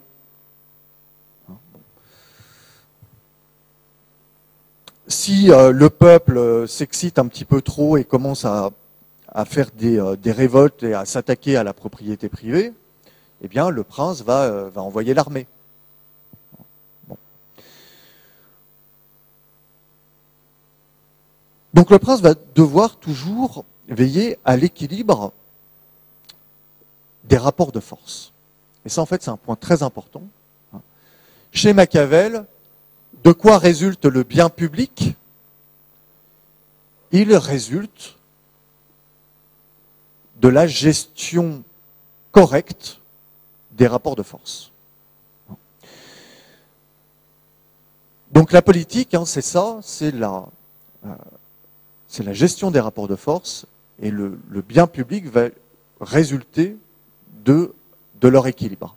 Si le peuple s'excite un petit peu trop et commence à faire des révoltes et à s'attaquer à la propriété privée, eh bien le prince va envoyer l'armée. Bon. Donc le prince va devoir toujours veiller à l'équilibre des rapports de force. Et ça, en fait, c'est un point très important. Chez Machiavel, de quoi résulte le bien public? Il résulte de la gestion correcte des rapports de force. Donc la politique, c'est ça, c'est la gestion des rapports de force, et le bien public va résulter de leur équilibre.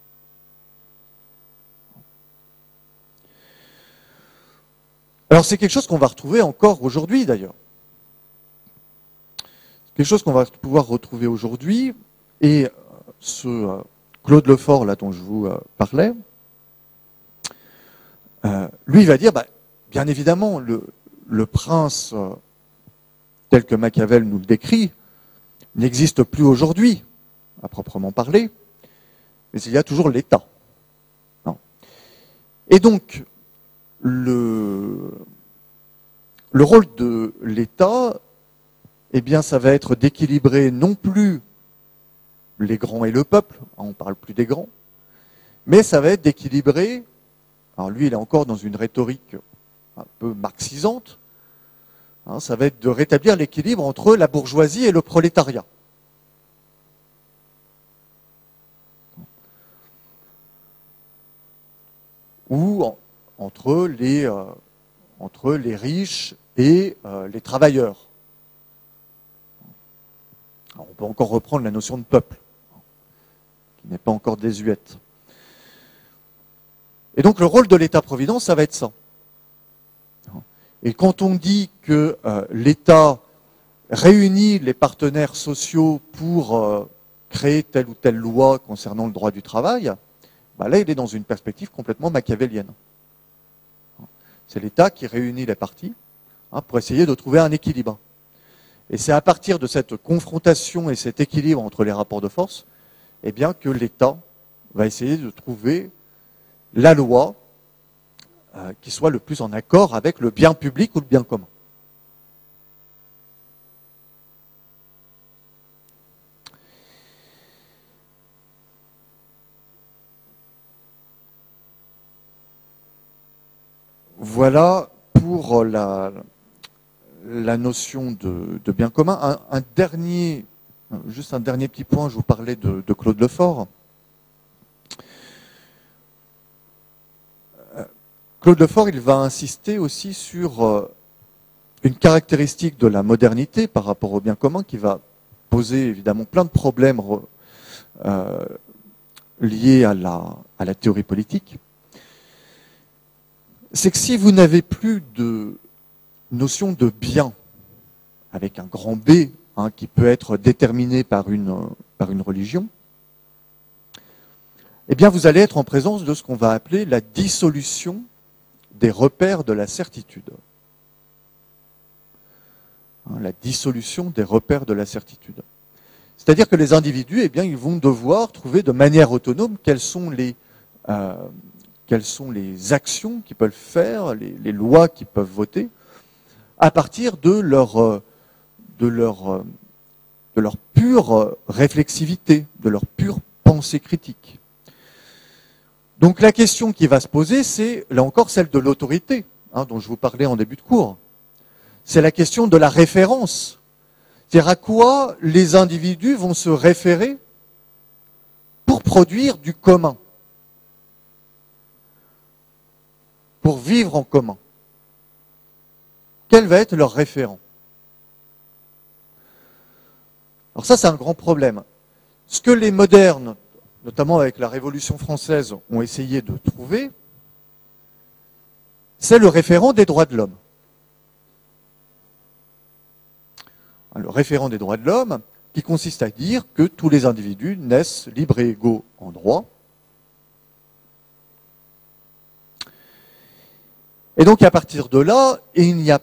Alors c'est quelque chose qu'on va retrouver encore aujourd'hui d'ailleurs. Quelque chose qu'on va pouvoir retrouver aujourd'hui, et ce Claude Lefort là dont je vous parlais, lui il va dire, bien évidemment, le prince tel que Machiavel nous le décrit n'existe plus aujourd'hui, à proprement parler, mais il y a toujours l'État. Et donc, le rôle de l'État, eh bien, ça va être d'équilibrer non plus les grands et le peuple, on ne parle plus des grands, mais ça va être d'équilibrer, alors lui il est encore dans une rhétorique un peu marxisante, hein, ça va être de rétablir l'équilibre entre la bourgeoisie et le prolétariat. Ou entre les riches et les travailleurs. Alors, on peut encore reprendre la notion de peuple, qui n'est pas encore désuète. Et donc le rôle de l'État-providence, ça va être ça. Et quand on dit que l'État réunit les partenaires sociaux pour créer telle ou telle loi concernant le droit du travail, bah là il est dans une perspective complètement machiavélienne. C'est l'État qui réunit les parties pour essayer de trouver un équilibre. Et c'est à partir de cette confrontation et cet équilibre entre les rapports de force, eh bien, que l'État va essayer de trouver la loi qui soit le plus en accord avec le bien public ou le bien commun. Voilà pour la notion de bien commun. Juste un dernier petit point, je vous parlais de Claude Lefort. Claude Lefort, il va insister aussi sur une caractéristique de la modernité par rapport au bien commun qui va poser évidemment plein de problèmes liés à la théorie politique. C'est que si vous n'avez plus de notion de bien, avec un grand B, qui peut être déterminé par une religion, eh bien vous allez être en présence de ce qu'on va appeler la dissolution des repères de la certitude. La dissolution des repères de la certitude. C'est-à-dire que les individus, eh bien, ils vont devoir trouver de manière autonome quelles sont les actions qu'ils peuvent faire, les lois qu'ils peuvent voter, à partir de leur pure réflexivité, de leur pure pensée critique. Donc la question qui va se poser, c'est là encore celle de l'autorité, dont je vous parlais en début de cours. C'est la question de la référence. C'est-à-dire à quoi les individus vont se référer pour produire du commun, pour vivre en commun. Quel va être leur référent? Alors ça, c'est un grand problème. Ce que les modernes, notamment avec la Révolution française, ont essayé de trouver, c'est le référent des droits de l'homme. Le référent des droits de l'homme, qui consiste à dire que tous les individus naissent libres et égaux en droit. Et donc à partir de là, il ne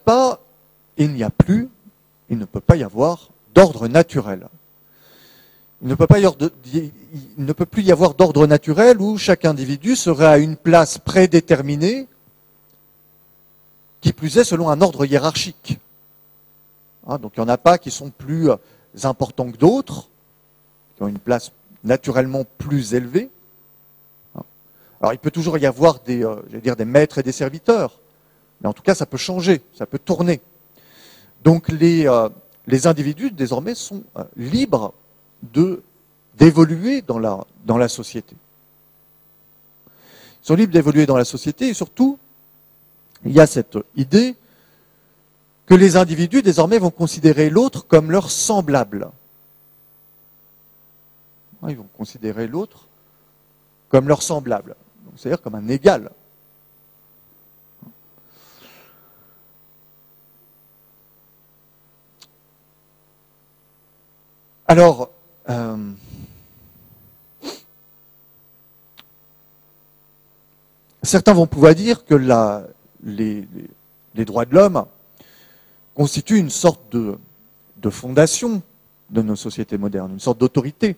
peut pas y avoir d'ordre naturel. Il ne peut plus y avoir d'ordre naturel où chaque individu serait à une place prédéterminée, qui plus est selon un ordre hiérarchique. Donc il n'y en a pas qui sont plus importants que d'autres, qui ont une place naturellement plus élevée. Alors il peut toujours y avoir des maîtres et des serviteurs, mais en tout cas ça peut changer, ça peut tourner. Donc les individus désormais sont libres d'évoluer dans la société. Ils sont libres d'évoluer dans la société et surtout, il y a cette idée que les individus désormais vont considérer l'autre comme leur semblable. Ils vont considérer l'autre comme leur semblable, c'est-à-dire comme un égal. Alors, certains vont pouvoir dire que les droits de l'homme constituent une sorte de fondation de nos sociétés modernes, une sorte d'autorité.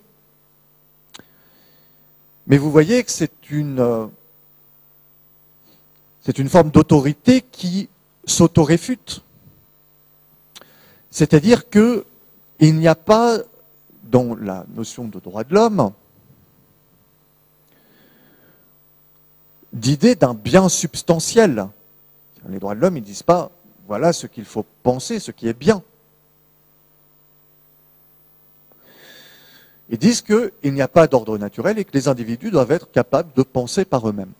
Mais vous voyez que c'est une C'est une forme d'autorité qui s'autoréfute. C'est-à-dire qu'il n'y a pas, dans la notion de droit de l'homme, d'idée d'un bien substantiel. Les droits de l'homme, ils ne disent pas, voilà ce qu'il faut penser, ce qui est bien. Ils disent qu'il n'y a pas d'ordre naturel et que les individus doivent être capables de penser par eux-mêmes.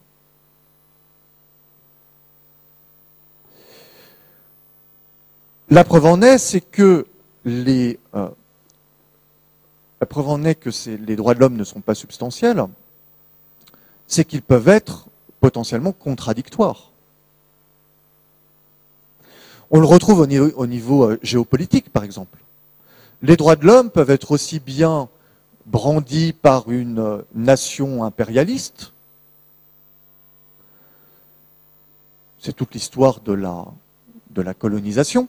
La preuve en est, c'est que les droits de l'homme ne sont pas substantiels, c'est qu'ils peuvent être potentiellement contradictoires. On le retrouve au niveau géopolitique, par exemple. Les droits de l'homme peuvent être aussi bien brandis par une nation impérialiste. C'est toute l'histoire de la colonisation,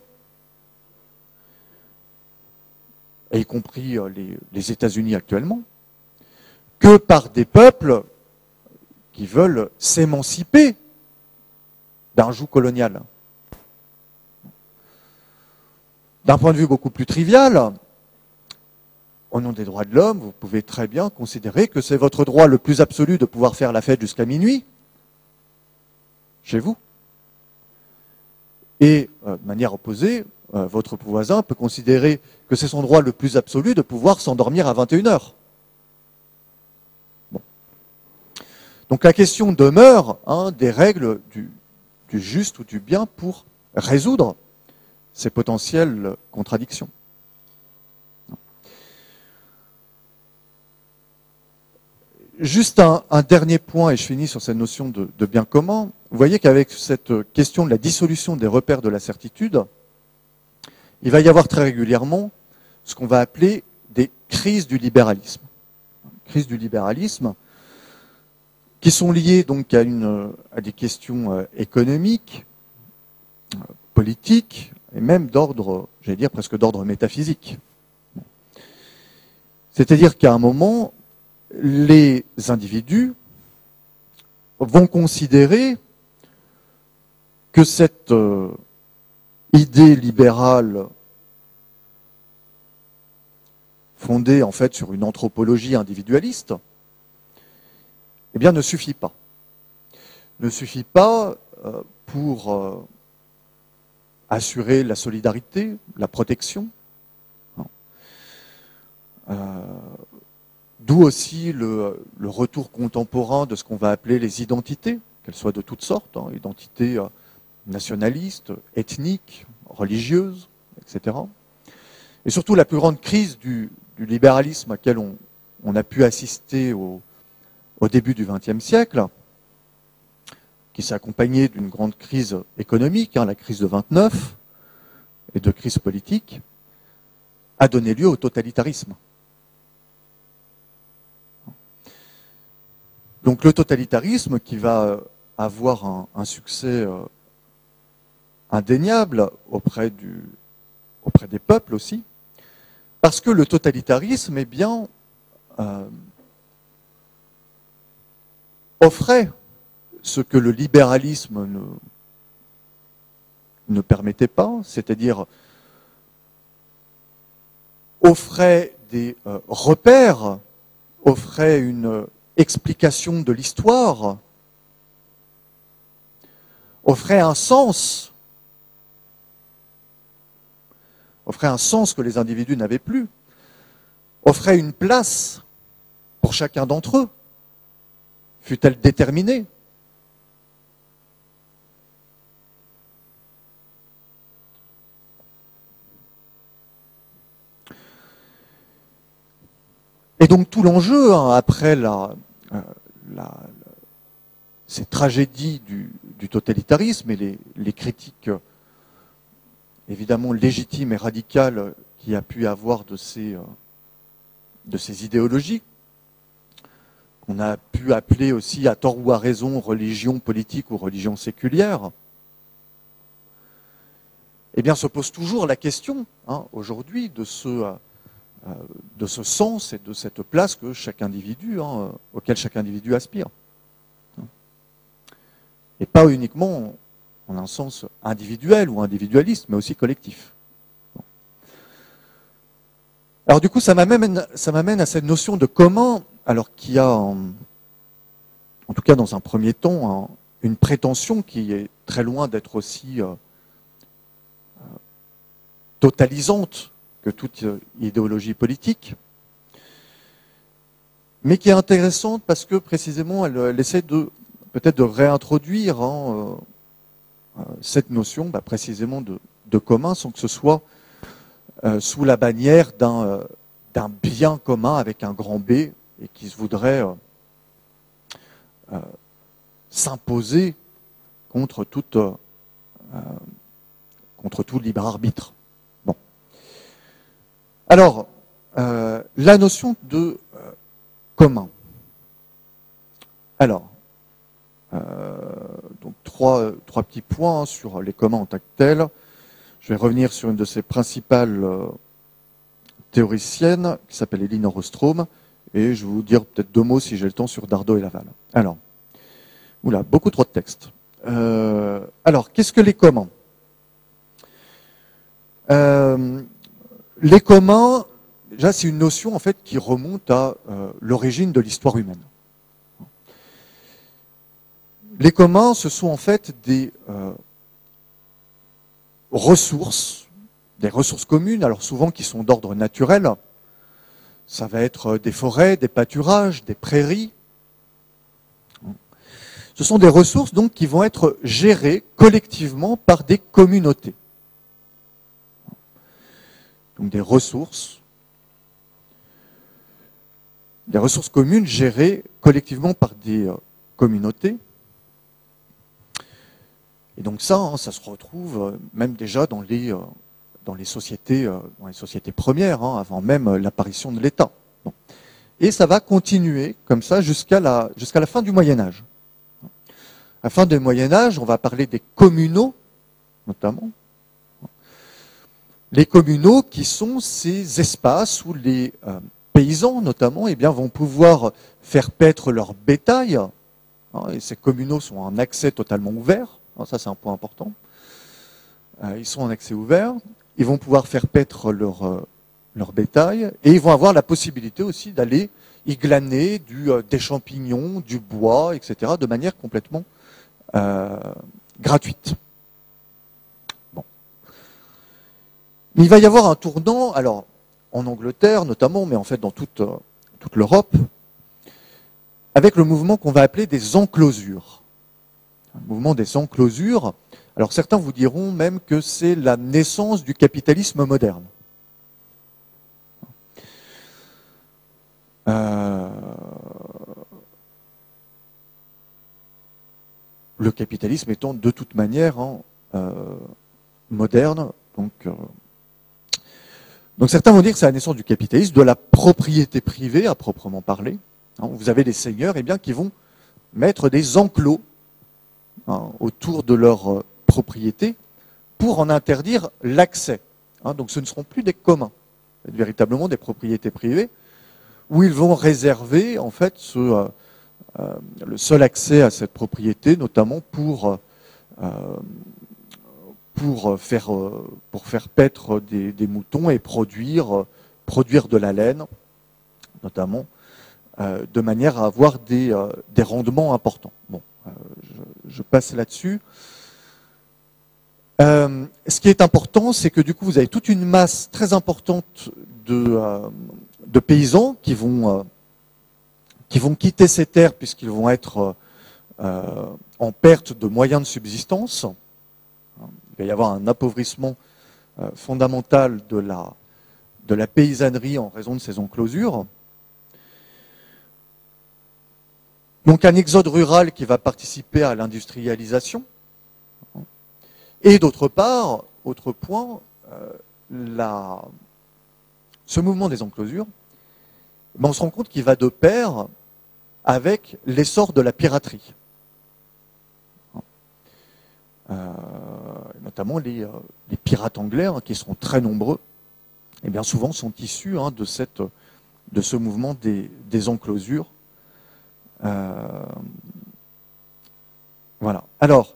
et y compris les États-Unis actuellement, que par des peuples qui veulent s'émanciper d'un joug colonial. D'un point de vue beaucoup plus trivial, au nom des droits de l'homme, vous pouvez très bien considérer que c'est votre droit le plus absolu de pouvoir faire la fête jusqu'à minuit, chez vous. Et, de manière opposée, votre voisin peut considérer que c'est son droit le plus absolu de pouvoir s'endormir à 21h. Bon. Donc la question demeure des règles du juste ou du bien pour résoudre ces potentielles contradictions. Juste un dernier point, et je finis sur cette notion de bien commun. Vous voyez qu'avec cette question de la dissolution des repères de la certitude, il va y avoir très régulièrement ce qu'on va appeler des crises du libéralisme. Crises du libéralisme qui sont liées donc à des questions économiques, politiques, et même d'ordre, j'allais dire presque d'ordre métaphysique. C'est-à-dire qu'à un moment, les individus vont considérer que cette idée libérale fondée en fait sur une anthropologie individualiste, eh bien ne suffit pas. Ne suffit pas pour assurer la solidarité, la protection. D'où aussi le retour contemporain de ce qu'on va appeler les identités, qu'elles soient de toutes sortes, identités nationalistes, ethniques, religieuses, etc. Et surtout la plus grande crise du libéralisme à laquelle on a pu assister au début du XXe siècle, qui s'est accompagnée d'une grande crise économique, la crise de 29, et de crise politique, a donné lieu au totalitarisme. Donc le totalitarisme qui va avoir un succès indéniable auprès des peuples aussi, parce que le totalitarisme, eh bien, offrait ce que le libéralisme ne permettait pas, c'est-à-dire offrait des repères, offrait une explication de l'histoire, offrait un sens que les individus n'avaient plus, offrait une place pour chacun d'entre eux, fût-elle déterminée. Et donc tout l'enjeu, après ces tragédies du totalitarisme et les critiques évidemment légitimes et radicales qu'il y a pu avoir de ces idéologies, qu'on a pu appeler aussi à tort ou à raison religion politique ou religion séculière, eh bien se pose toujours la question aujourd'hui de ce sens et de cette place que chaque individu, auquel chaque individu aspire. Et pas uniquement en un sens individuel ou individualiste, mais aussi collectif. Alors du coup, ça m'amène à cette notion de commun, alors qu'il y a, en tout cas dans un premier temps, une prétention qui est très loin d'être aussi totalisante que toute idéologie politique, mais qui est intéressante parce que précisément elle essaie peut-être de réintroduire cette notion précisément de commun sans que ce soit sous la bannière d'un bien commun avec un grand B et qui se voudrait s'imposer contre tout libre arbitre. Bon. Alors, la notion de commun. Alors, donc trois petits points sur les communs en tant que tels. Je vais revenir sur une de ses principales théoriciennes, qui s'appelle Elinor Ostrom, et je vais vous dire peut-être 2 mots si j'ai le temps sur Dardot et Laval. Alors, oula, beaucoup trop de textes. Alors, qu'est-ce que les communs? Les communs, déjà, c'est une notion en fait qui remonte à l'origine de l'histoire humaine. Les communs, ce sont en fait des ressources communes, alors souvent qui sont d'ordre naturel. Ça va être des forêts, des pâturages, des prairies. Ce sont des ressources donc qui vont être gérées collectivement par des communautés. Donc des ressources communes gérées collectivement par des communautés. Et donc ça se retrouve même déjà dans les sociétés premières, avant même l'apparition de l'État. Bon. Et ça va continuer comme ça jusqu'à la fin du Moyen Âge. À la fin du Moyen Âge, on va parler des communaux, notamment. Les communaux qui sont ces espaces où les paysans, notamment, vont pouvoir faire paître leur bétail. Et ces communaux sont en accès totalement ouvert. Ça, c'est un point important. Ils sont en accès ouvert. Ils vont pouvoir faire paître leur bétail. Et ils vont avoir la possibilité aussi d'aller y glaner des champignons, du bois, etc., de manière complètement gratuite. Bon. Il va y avoir un tournant, alors en Angleterre notamment, mais en fait dans toute l'Europe, avec le mouvement qu'on va appeler des enclosures. Un mouvement des enclosures. Alors certains vous diront même que c'est la naissance du capitalisme moderne. Le capitalisme étant de toute manière moderne. Donc certains vont dire que c'est la naissance du capitalisme, de la propriété privée à proprement parler. Vous avez des seigneurs qui vont mettre des enclos autour de leur propriété pour en interdire l'accès. Donc ce ne seront plus des communs, c'est véritablement des propriétés privées où ils vont réserver en fait le seul accès à cette propriété, notamment pour faire paître des moutons et produire de la laine, notamment, de manière à avoir des rendements importants. Bon, je passe là-dessus. Ce qui est important, c'est que du coup, vous avez toute une masse très importante de paysans qui vont quitter ces terres puisqu'ils vont être en perte de moyens de subsistance. Il va y avoir un appauvrissement fondamental de la paysannerie en raison de ces enclosures. Donc un exode rural qui va participer à l'industrialisation. Et d'autre part, autre point, ce mouvement des enclosures, on se rend compte qu'il va de pair avec l'essor de la piraterie. Notamment les pirates anglais, qui sont très nombreux, et bien souvent sont issus de ce mouvement des enclosures. Voilà. Alors,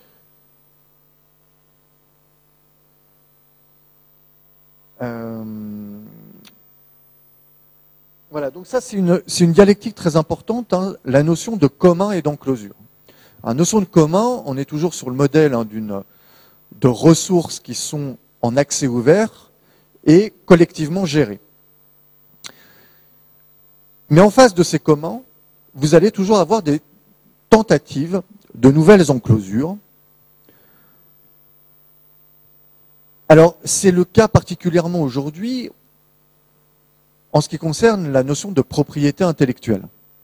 voilà, donc ça c'est une dialectique très importante, hein, la notion de commun et d'enclosure. La notion de commun, on est toujours sur le modèle de ressources qui sont en accès ouvert et collectivement gérées. Mais en face de ces communs, vous allez toujours avoir des tentatives de nouvelles enclosures. Alors, c'est le cas particulièrement aujourd'hui en ce qui concerne la notion de propriété intellectuelle.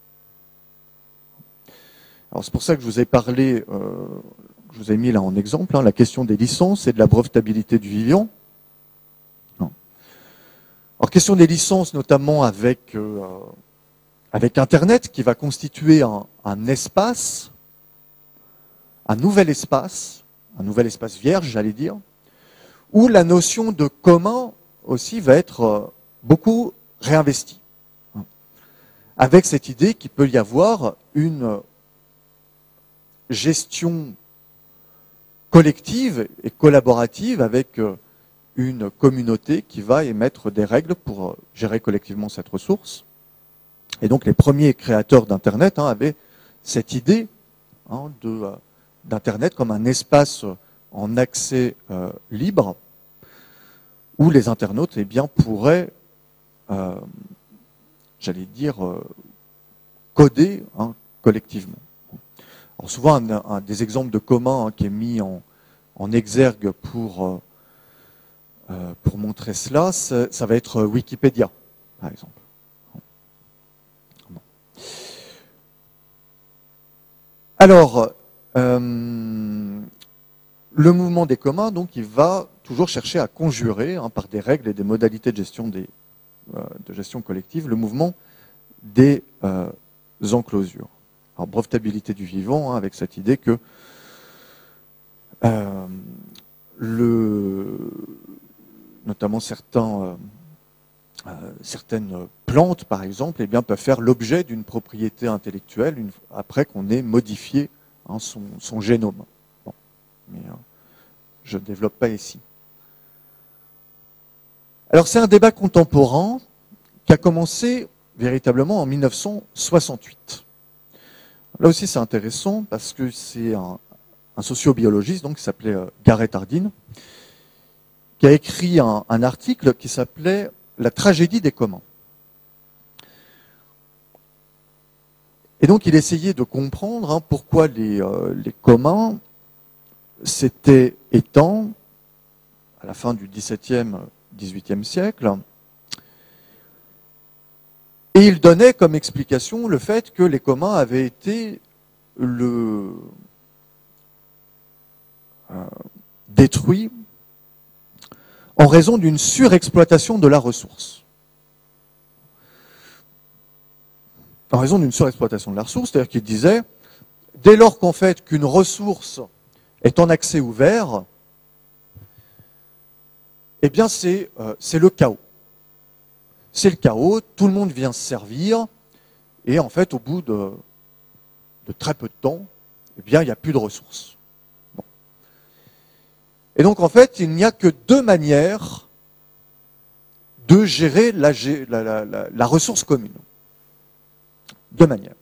Alors, c'est pour ça que je vous ai parlé, je vous ai mis là en exemple, hein, la question des licences et de la brevetabilité du vivant. Alors, question des licences, notamment avec Internet, qui va constituer un espace, un nouvel espace vierge, j'allais dire, où la notion de commun aussi va être beaucoup réinvestie. Avec cette idée qu'il peut y avoir une gestion collective et collaborative avec une communauté qui va émettre des règles pour gérer collectivement cette ressource. Et donc les premiers créateurs d'Internet avaient cette idée d'Internet comme un espace en accès libre où les internautes pourraient, j'allais dire, coder collectivement. Alors souvent, un des exemples de commun qui est mis en exergue pour montrer cela, ça va être Wikipédia, par exemple. Alors, le mouvement des communs, donc, il va toujours chercher à conjurer, par des règles et des modalités de gestion collective, le mouvement des enclosures. Alors, brevetabilité du vivant, avec cette idée que notamment certaines plantes, par exemple, peuvent faire l'objet d'une propriété intellectuelle après qu'on ait modifié son génome. Bon. Mais je ne développe pas ici. Alors c'est un débat contemporain qui a commencé véritablement en 1968. Là aussi c'est intéressant parce que c'est un sociobiologiste donc, qui s'appelait Garrett Hardin, qui a écrit un article qui s'appelait « La tragédie des communs ». Et donc il essayait de comprendre pourquoi les communs s'étaient éteints à la fin du XVIIe, XVIIIe siècle. Et il donnait comme explication le fait que les communs avaient été détruits en raison d'une surexploitation de la ressource. En raison d'une surexploitation de la ressource, c'est-à-dire qu'il disait, dès lors qu'en fait qu'une ressource est en accès ouvert, eh bien c'est le chaos. C'est le chaos, tout le monde vient se servir, et en fait au bout de très peu de temps, eh bien il n'y a plus de ressources. Bon. Et donc en fait, il n'y a que deux manières de gérer la ressource commune. Deux manières.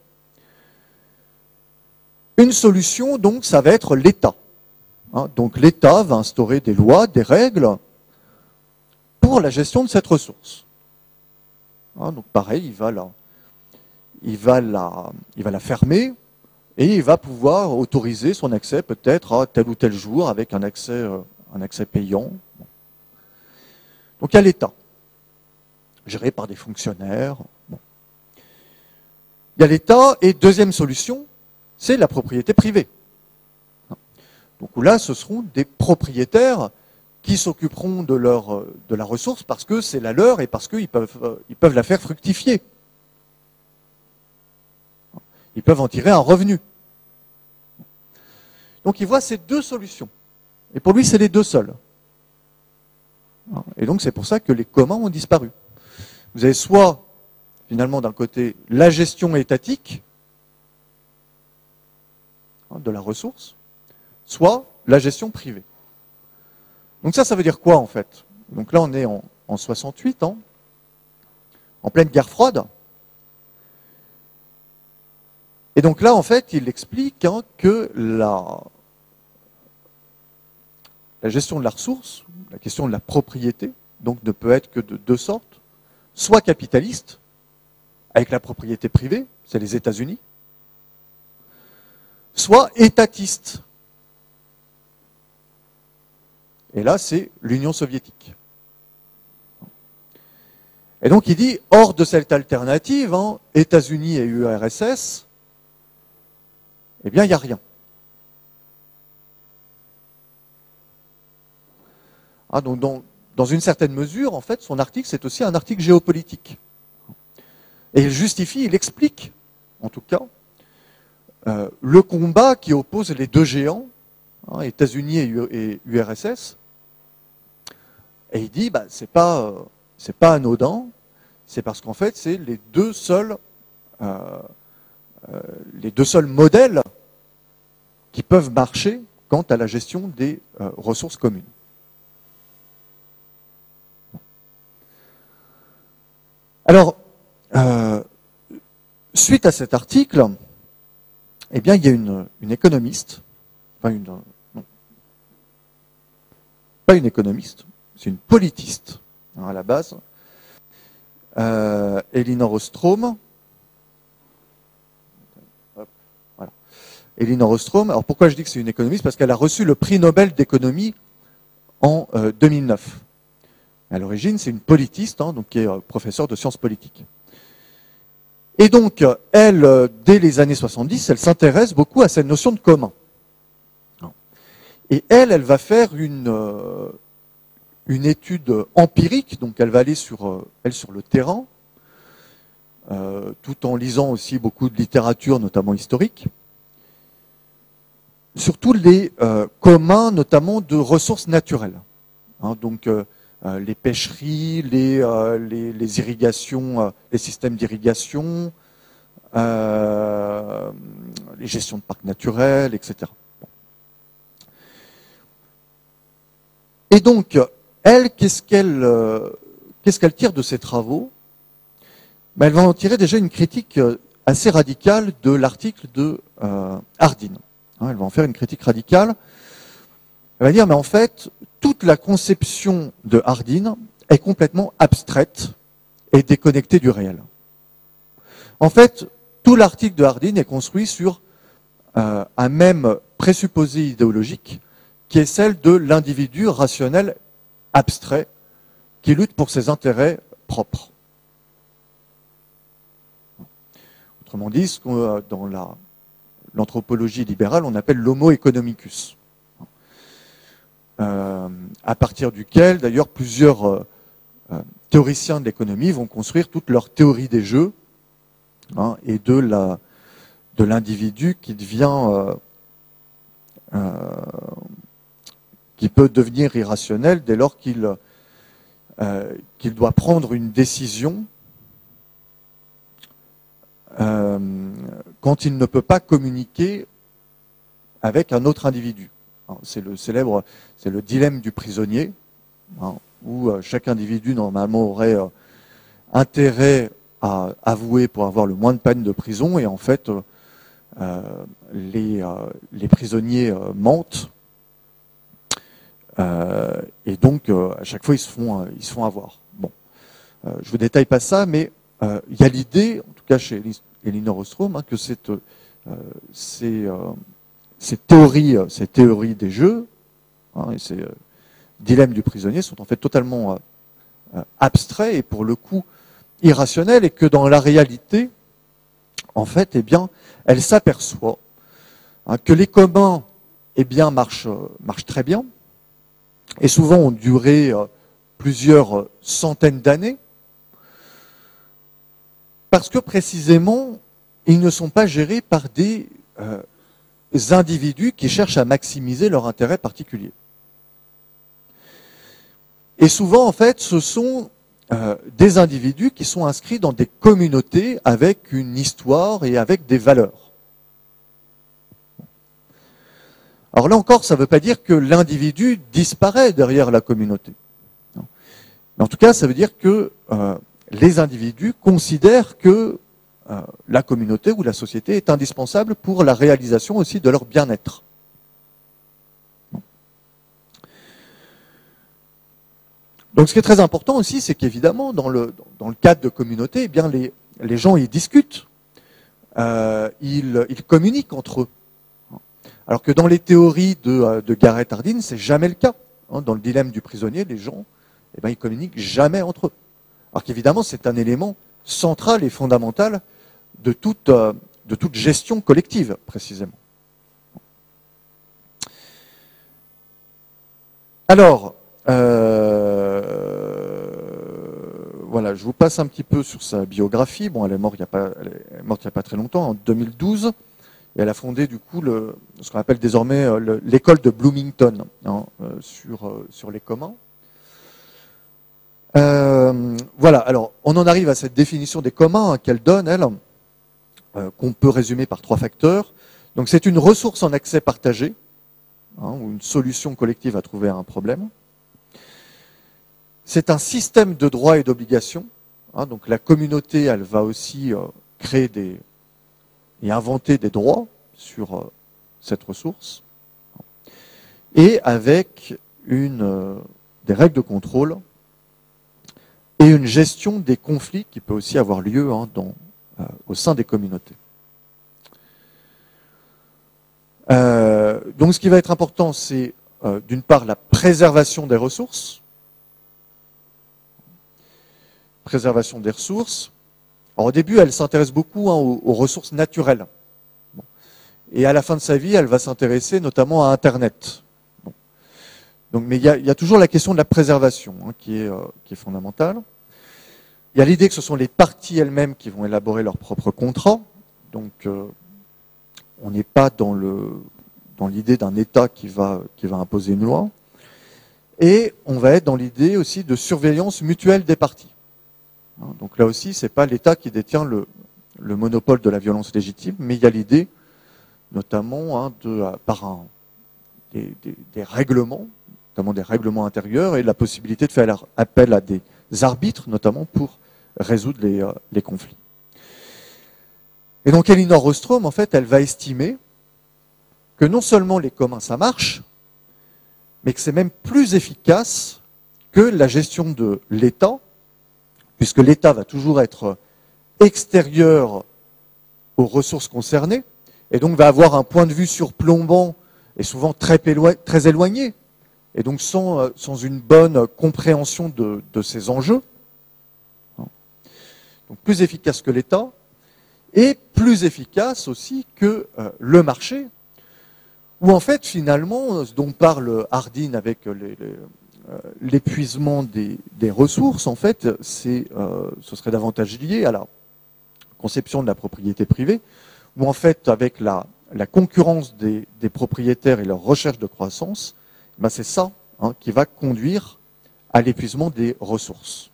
Une solution, donc, ça va être l'État. Donc l'État va instaurer des lois, des règles pour la gestion de cette ressource. Donc pareil, il va la fermer et il va pouvoir autoriser son accès peut-être à tel ou tel jour avec un accès payant. Donc il y a l'État, géré par des fonctionnaires. Bon. Il y a l'État et deuxième solution, c'est la propriété privée. Donc là, ce seront des propriétaires qui s'occuperont de la ressource parce que c'est la leur et parce qu'ils peuvent la faire fructifier. Ils peuvent en tirer un revenu. Donc il voit ces deux solutions. Et pour lui, c'est les deux seules. Et donc c'est pour ça que les communs ont disparu. Vous avez soit, finalement, d'un côté, la gestion étatique, de la ressource, soit la gestion privée. Donc ça veut dire quoi en fait? Donc là on est en 68, en pleine guerre froide. Et donc là en fait il explique que la gestion de la ressource, la question de la propriété, donc ne peut être que de deux sortes, soit capitaliste, avec la propriété privée, c'est les États-Unis, soit étatiste. Et là, c'est l'Union soviétique. Et donc il dit, hors de cette alternative, États-Unis et URSS, eh bien, il n'y a rien. Donc dans une certaine mesure, en fait, son article, c'est aussi un article géopolitique. Et il justifie, il explique, en tout cas, le combat qui oppose les deux géants, États-Unis et URSS. Et il dit, c'est pas anodin, c'est parce qu'en fait, c'est les deux seuls modèles qui peuvent marcher quant à la gestion des ressources communes. Alors, suite à cet article, eh bien, il y a une économiste, pas une économiste, c'est une politiste, à la base, Elinor Ostrom. Voilà. Elinor Ostrom, alors pourquoi je dis que c'est une économiste? Parce qu'elle a reçu le prix Nobel d'économie en 2009. À l'origine, c'est une politiste, donc qui est professeure de sciences politiques. Et donc, elle, dès les années 70, elle s'intéresse beaucoup à cette notion de commun. Et elle va faire une étude empirique, donc elle va aller sur le terrain, tout en lisant aussi beaucoup de littérature, notamment historique, sur tous les communs, notamment de ressources naturelles. Donc, les pêcheries, les irrigations, les systèmes d'irrigation, les gestions de parcs naturels, etc. Et donc, elle, qu'est-ce qu'elle tire de ses travaux? Elle va en tirer déjà une critique assez radicale de l'article de Hardin. Elle va en faire une critique radicale. Elle va dire, mais en fait, toute la conception de Hardin est complètement abstraite et déconnectée du réel. En fait, tout l'article de Hardin est construit sur un même présupposé idéologique qui est celle de l'individu rationnel abstrait qui lutte pour ses intérêts propres. Autrement dit, ce qu'on, dans l'anthropologie libérale, on appelle l'homo economicus. À partir duquel, d'ailleurs, plusieurs théoriciens de l'économie vont construire toute leur théorie des jeux et de l'individu qui devient, qui peut devenir irrationnel dès lors qu'il doit prendre une décision quand il ne peut pas communiquer avec un autre individu. C'est le dilemme du prisonnier, où chaque individu normalement aurait intérêt à avouer pour avoir le moins de peine de prison, et en fait les prisonniers mentent, et donc à chaque fois ils se font avoir. Bon, je vous détaille pas ça, mais il y a l'idée, en tout cas chez Elinor Ostrom, que ces théories des jeux, et ces dilemmes du prisonnier sont en fait totalement abstraits et pour le coup irrationnels, et que dans la réalité, en fait, eh bien, elle s'aperçoit que les communs, eh bien, marchent très bien, et souvent ont duré plusieurs centaines d'années, parce que précisément, ils ne sont pas gérés par des individus qui cherchent à maximiser leur intérêt particulier. Et souvent, en fait, ce sont des individus qui sont inscrits dans des communautés avec une histoire et avec des valeurs. Alors là encore, ça ne veut pas dire que l'individu disparaît derrière la communauté. Non. Mais en tout cas, ça veut dire que les individus considèrent que la communauté ou la société est indispensable pour la réalisation aussi de leur bien-être. Donc ce qui est très important aussi, c'est qu'évidemment, dans le cadre de communauté, eh bien, les gens y discutent, ils communiquent entre eux. Alors que dans les théories de Garrett Hardin, c'est jamais le cas. Dans le dilemme du prisonnier, les gens, eh ben, ils communiquent jamais entre eux. Alors qu'évidemment, c'est un élément central et fondamental de toute gestion collective, précisément. Alors, voilà, je vous passe un petit peu sur sa biographie. Bon, elle est morte il n'y a pas très longtemps, en 2012. Et elle a fondé du coup ce qu'on appelle désormais l'école de Bloomington sur les communs. Voilà, alors on en arrive à cette définition des communs qu'elle donne, elle, qu'on peut résumer par 3 facteurs. Donc c'est une ressource en accès partagé, ou une solution collective à trouver à un problème. C'est un système de droits et d'obligations. Donc la communauté, elle va aussi créer et inventer des droits sur cette ressource, et avec des règles de contrôle et une gestion des conflits qui peut aussi avoir lieu au sein des communautés. Donc ce qui va être important, c'est d'une part la préservation des ressources. Préservation des ressources. Alors, au début, elle s'intéresse beaucoup aux ressources naturelles. Bon. Et à la fin de sa vie, elle va s'intéresser notamment à Internet. Bon. Donc, mais il y a toujours la question de la préservation qui est fondamentale. Il y a l'idée que ce sont les parties elles-mêmes qui vont élaborer leur propre contrat. Donc, on n'est pas dans l'idée d'un État qui va imposer une loi. Et on va être dans l'idée aussi de surveillance mutuelle des parties. Donc là aussi, ce n'est pas l'État qui détient le monopole de la violence légitime, mais il y a l'idée, notamment, par des règlements, notamment des règlements intérieurs, et la possibilité de faire appel à des arbitres, notamment pour résoudre les conflits. Et donc Elinor Ostrom, en fait, elle va estimer que non seulement les communs, ça marche, mais que c'est même plus efficace que la gestion de l'État, puisque l'État va toujours être extérieur aux ressources concernées, et donc va avoir un point de vue surplombant et souvent très éloigné, et donc sans une bonne compréhension de ces enjeux. Donc plus efficace que l'État, et plus efficace aussi que le marché, où en fait finalement, ce dont parle Hardin avec l'épuisement des ressources, en fait, ce serait davantage lié à la conception de la propriété privée, où en fait, avec la concurrence des propriétaires et leur recherche de croissance, ben c'est ça qui va conduire à l'épuisement des ressources.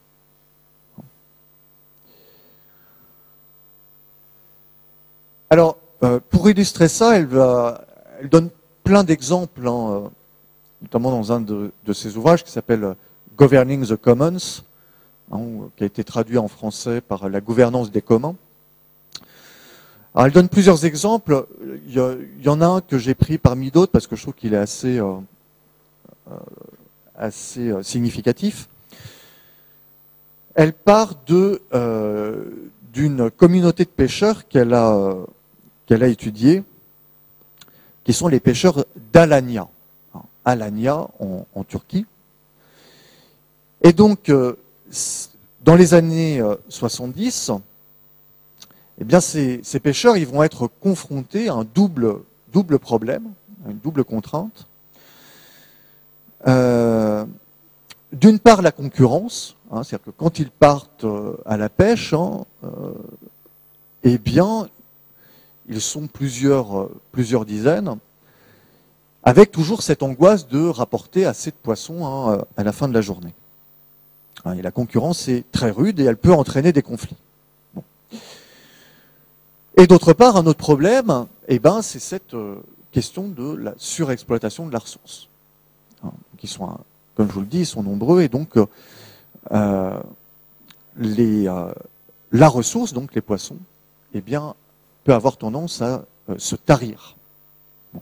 Alors, pour illustrer ça, elle donne plein d'exemples, notamment dans un de ses ouvrages qui s'appelle Governing the Commons, qui a été traduit en français par La gouvernance des communs. Alors, elle donne plusieurs exemples. Il y en a un que j'ai pris parmi d'autres parce que je trouve qu'il est assez significatif. Elle part d'une communauté de pêcheurs qu'elle a étudiée, qui sont les pêcheurs d'Alanya. Alanya en Turquie. Et donc, dans les années 70, eh bien, ces pêcheurs, ils vont être confrontés à un double problème, à une double contrainte. D'une part, la concurrence, c'est-à-dire que quand ils partent à la pêche, eh bien, ils sont plusieurs dizaines, avec toujours cette angoisse de rapporter assez de poissons à la fin de la journée. Et la concurrence est très rude et elle peut entraîner des conflits. Bon. Et d'autre part, un autre problème, eh ben, c'est cette question de la surexploitation de la ressource. Qui sont, comme je vous le dis, ils sont nombreux, et donc la ressource, donc les poissons, eh bien, peut avoir tendance à se tarir. Bon.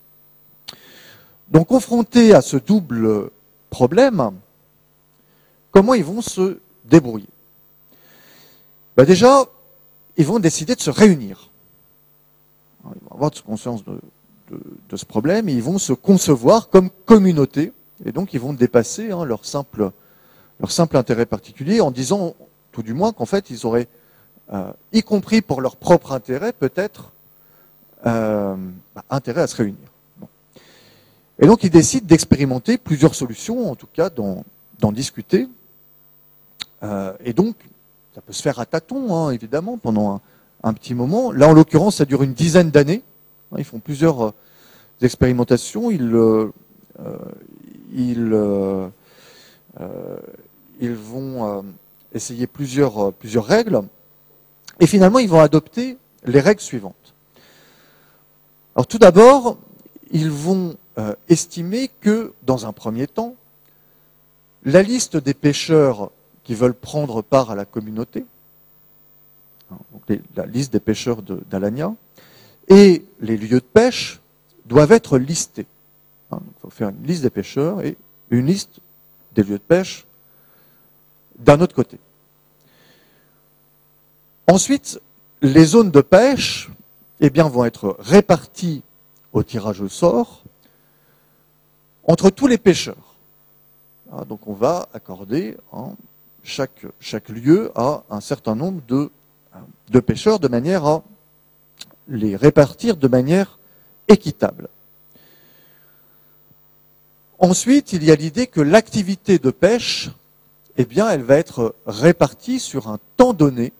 Donc, confrontés à ce double problème, comment ils vont se débrouiller? Ben déjà, ils vont décider de se réunir. Ils vont avoir conscience de ce problème, et ils vont se concevoir comme communauté, et donc ils vont dépasser leur simple intérêt particulier, en disant, tout du moins, qu'en fait, ils auraient, y compris pour leur propre intérêt, peut-être, intérêt à se réunir. Bon. Et donc, ils décident d'expérimenter plusieurs solutions, en tout cas, d'en discuter. Et donc, ça peut se faire à tâtons, évidemment, pendant un petit moment. Là, en l'occurrence, ça dure une dizaine d'années. Ils font plusieurs expérimentations. Ils vont essayer plusieurs règles. Et finalement, ils vont adopter les règles suivantes. Alors, tout d'abord, ils vont estimer que, dans un premier temps, la liste des pêcheurs qui veulent prendre part à la communauté, donc la liste des pêcheurs d'Alania, et les lieux de pêche doivent être listés. Il faut faire une liste des pêcheurs et une liste des lieux de pêche d'un autre côté. Ensuite, les zones de pêche vont être réparties au tirage au sort entre tous les pêcheurs. Donc on va accorder chaque lieu à un certain nombre de pêcheurs de manière à les répartir de manière équitable. Ensuite, il y a l'idée que l'activité de pêche, elle va être répartie sur un temps donné.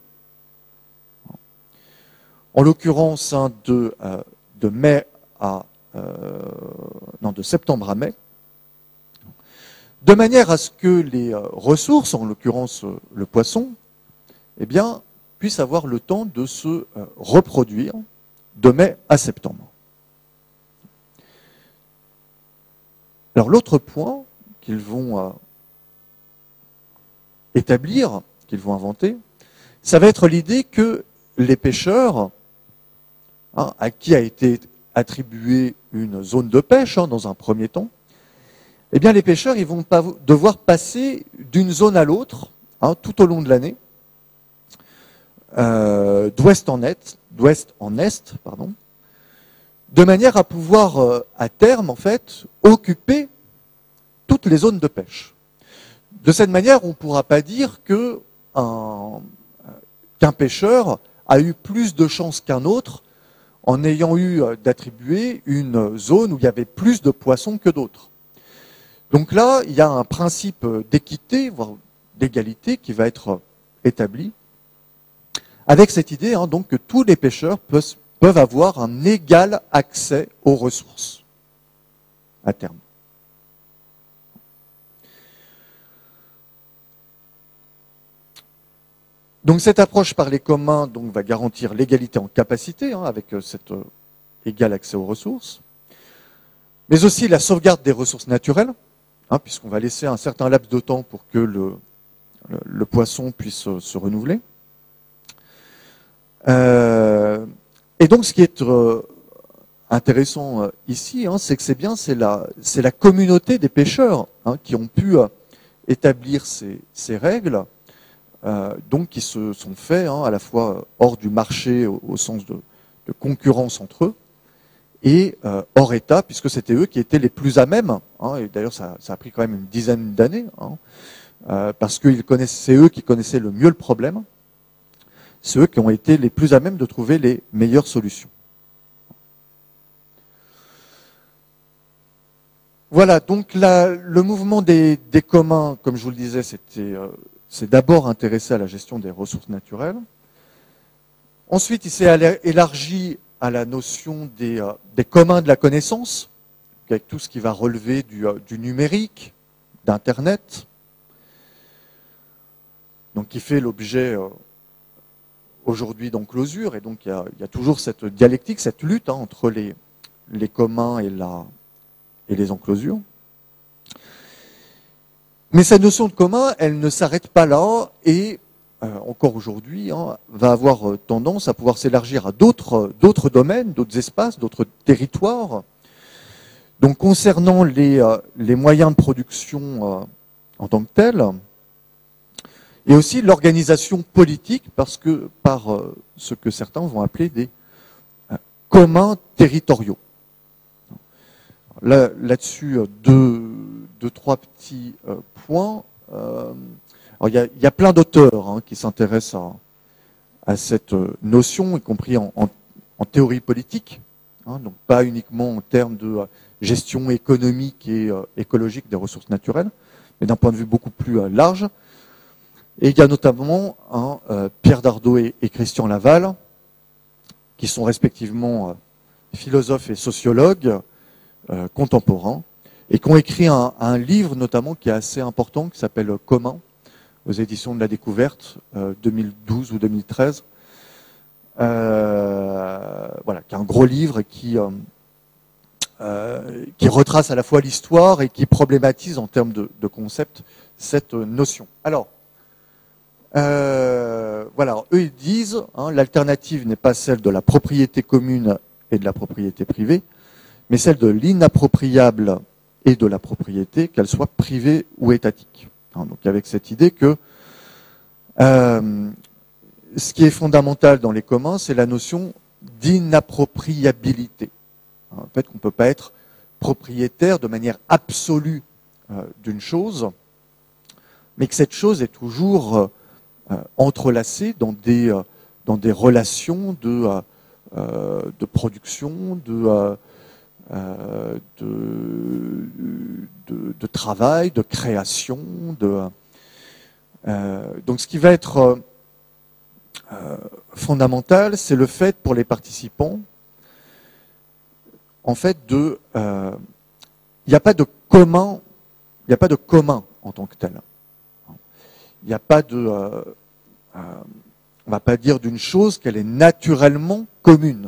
En l'occurrence, de septembre à mai, de manière à ce que les ressources, en l'occurrence le poisson, puissent avoir le temps de se reproduire de mai à septembre. Alors l'autre point qu'ils vont établir, qu'ils vont inventer, ça va être l'idée que les pêcheurs, à qui a été attribuée une zone de pêche dans un premier temps, les pêcheurs ils vont devoir passer d'une zone à l'autre tout au long de l'année, d'ouest en est, de manière à pouvoir à terme en fait occuper toutes les zones de pêche. De cette manière, on ne pourra pas dire qu'un pêcheur a eu plus de chance qu'un autre en ayant eu d'attribuer une zone où il y avait plus de poissons que d'autres. Donc là, il y a un principe d'équité, voire d'égalité, qui va être établi, avec cette idée donc que tous les pêcheurs peuvent avoir un égal accès aux ressources à terme. Donc cette approche par les communs va garantir l'égalité en capacité, avec cet égal accès aux ressources, mais aussi la sauvegarde des ressources naturelles, puisqu'on va laisser un certain laps de temps pour que le poisson puisse se renouveler. Et donc ce qui est intéressant ici, c'est que c'est la communauté des pêcheurs qui ont pu établir ces règles, donc qui se sont faits à la fois hors du marché au sens de concurrence entre eux, et hors État, puisque c'était eux qui étaient les plus à même, et d'ailleurs ça a pris quand même une dizaine d'années, parce que c'est eux qui connaissaient le mieux le problème, c'est eux qui ont été les plus à même de trouver les meilleures solutions. Voilà, donc le mouvement des communs, comme je vous le disais, c'est d'abord intéressé à la gestion des ressources naturelles. Ensuite, il s'est élargi à la notion des communs de la connaissance, avec tout ce qui va relever du numérique, d'Internet, donc qui fait l'objet aujourd'hui d'enclosure, et donc il y a toujours cette dialectique, cette lutte entre les communs et les enclosures. Mais cette notion de commun, elle ne s'arrête pas là et encore aujourd'hui, va avoir tendance à pouvoir s'élargir à d'autres domaines, d'autres espaces, d'autres territoires. Donc concernant les moyens de production en tant que tels, et aussi l'organisation politique, par ce que certains vont appeler des communs territoriaux. Là-dessus, deux, trois petits points. Alors, il y a plein d'auteurs qui s'intéressent à cette notion, y compris en théorie politique, donc pas uniquement en termes de gestion économique et écologique des ressources naturelles, mais d'un point de vue beaucoup plus large. Et il y a notamment Pierre Dardot et Christian Laval, qui sont respectivement philosophes et sociologues contemporains, et qui ont écrit un livre notamment qui est assez important, qui s'appelle Commun, aux éditions de la Découverte, 2012 ou 2013. Voilà, qui est un gros livre qui retrace à la fois l'histoire et qui problématise en termes de concept cette notion. Alors, voilà, eux ils disent, l'alternative n'est pas celle de la propriété commune et de la propriété privée, mais celle de l'inappropriable et de la propriété, qu'elle soit privée ou étatique. Donc avec cette idée que ce qui est fondamental dans les communs, c'est la notion d'inappropriabilité. En fait, qu'on ne peut pas être propriétaire de manière absolue d'une chose, mais que cette chose est toujours entrelacée dans des relations de production, de travail, de création. Donc ce qui va être fondamental, c'est le fait pour les participants, en fait, il n'y a pas de commun, en tant que tel. Il n'y a pas on ne va pas dire d'une chose qu'elle est naturellement commune.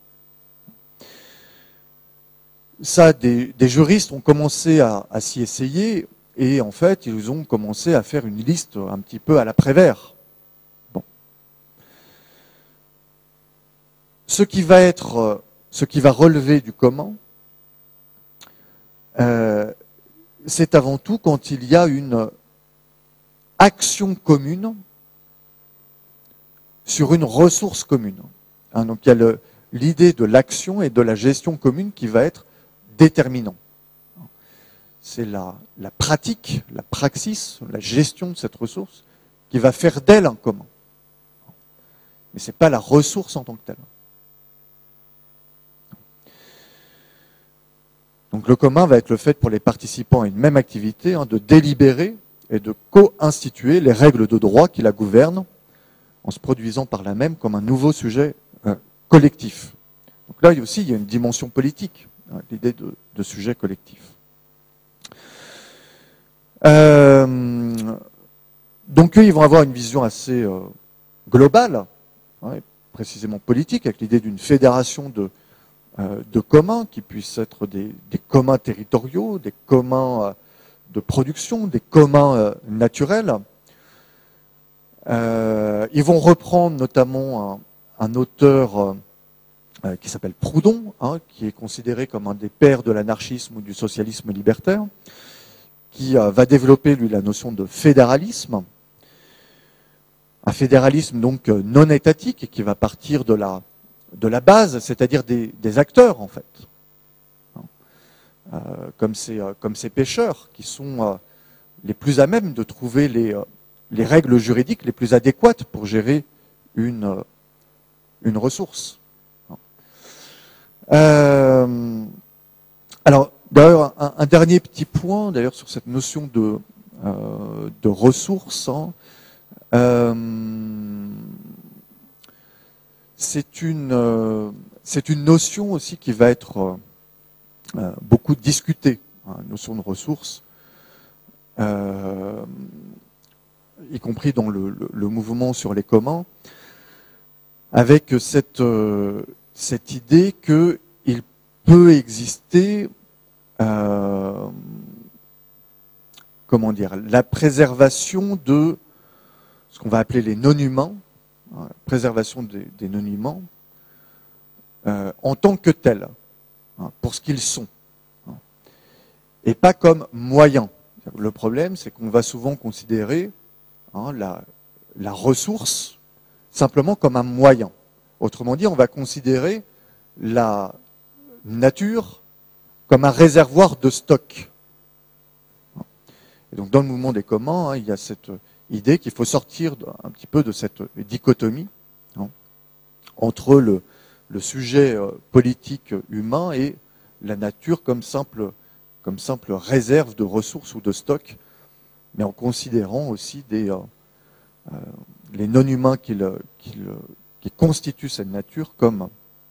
Ça, des juristes ont commencé à s'y essayer, et en fait, ils ont commencé à faire une liste un petit peu à la Prévert. Bon. Ce qui va relever du commun, c'est avant tout quand il y a une action commune sur une ressource commune. Donc il y a l'idée de l'action et de la gestion commune qui va être déterminant. C'est la pratique, la praxis, la gestion de cette ressource qui va faire d'elle un commun. Mais ce n'est pas la ressource en tant que telle. Donc le commun va être le fait pour les participants à une même activité de délibérer et de co-instituer les règles de droit qui la gouvernent en se produisant par là même comme un nouveau sujet collectif. Donc là aussi, il y a une dimension politique, l'idée de sujet collectif. Donc eux, ils vont avoir une vision assez globale, précisément politique, avec l'idée d'une fédération de communs qui puissent être des communs territoriaux, des communs de production, des communs naturels. Ils vont reprendre notamment un auteur qui s'appelle Proudhon, qui est considéré comme un des pères de l'anarchisme ou du socialisme libertaire, qui va développer, lui, la notion de fédéralisme. Un fédéralisme donc non étatique et qui va partir de la base, c'est-à-dire des acteurs, en fait. Comme ces pêcheurs qui sont les plus à même de trouver les règles juridiques les plus adéquates pour gérer une ressource. Alors, d'ailleurs, un dernier petit point, d'ailleurs, sur cette notion de ressources. C'est une notion aussi qui va être beaucoup discutée, notion de ressources, y compris dans le mouvement sur les communs, avec cette idée qu'il peut exister, comment dire, la préservation de ce qu'on va appeler les non-humains, la préservation des non-humains, en tant que tels, pour ce qu'ils sont, et pas comme moyen. Le problème, c'est qu'on va souvent considérer la ressource simplement comme un moyen. Autrement dit, on va considérer la nature comme un réservoir de stock. Et donc, dans le mouvement des communs, il y a cette idée qu'il faut sortir un petit peu de cette dichotomie entre le sujet politique humain et la nature comme simple réserve de ressources ou de stock, mais en considérant aussi les non-humains qui constituent cette nature comme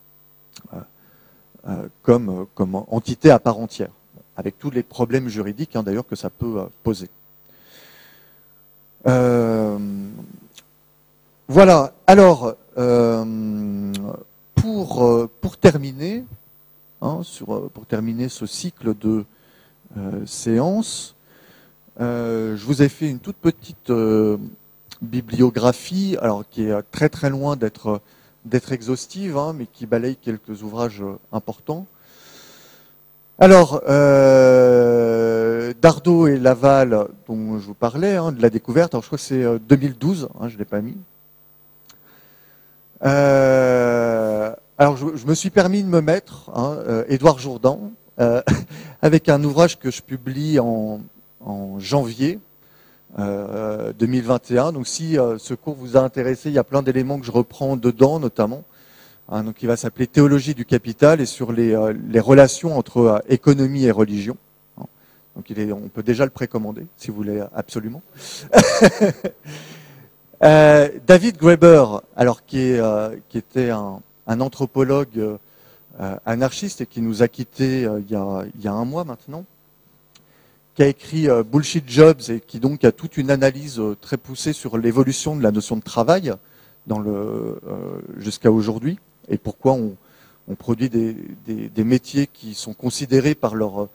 entité à part entière, avec tous les problèmes juridiques d'ailleurs que ça peut poser. Voilà, alors, pour terminer, pour terminer ce cycle de séances, je vous ai fait une toute petite bibliographie, alors qui est très très loin d'être exhaustive, mais qui balaye quelques ouvrages importants. Alors, Dardot et Laval, dont je vous parlais, de la découverte, alors je crois que c'est 2012, je ne l'ai pas mis. Alors, je me suis permis de me mettre, Édouard Jourdan, avec un ouvrage que je publie en janvier 2021. Donc, si ce cours vous a intéressé, il y a plein d'éléments que je reprends dedans, notamment. Donc, il va s'appeler Théologie du capital et sur les relations entre économie et religion. Donc, on peut déjà le précommander, si vous voulez absolument. David Graeber, alors qui était un anthropologue anarchiste et qui nous a quittés il y a un mois maintenant, qui a écrit Bullshit Jobs et qui donc a toute une analyse très poussée sur l'évolution de la notion de travail jusqu'à aujourd'hui et pourquoi on produit des métiers qui sont considérés par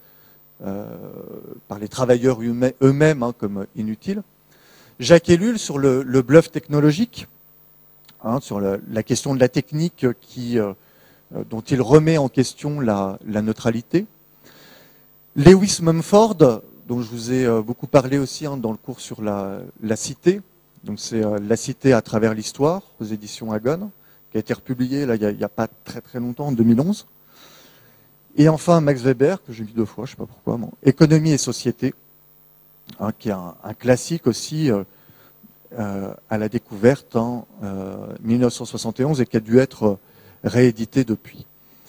les travailleurs eux-mêmes comme inutiles. Jacques Ellul sur le bluff technologique, sur la question de la technique dont il remet en question la neutralité. Lewis Mumford, dont je vous ai beaucoup parlé aussi dans le cours sur la cité. Donc c'est La cité à travers l'histoire, aux éditions Agon, qui a été republié là, il n'y a pas très très longtemps, en 2011. Et enfin Max Weber, que j'ai mis 2 fois, je ne sais pas pourquoi, Économie et société, qui est un classique aussi à la découverte en 1971 et qui a dû être réédité depuis.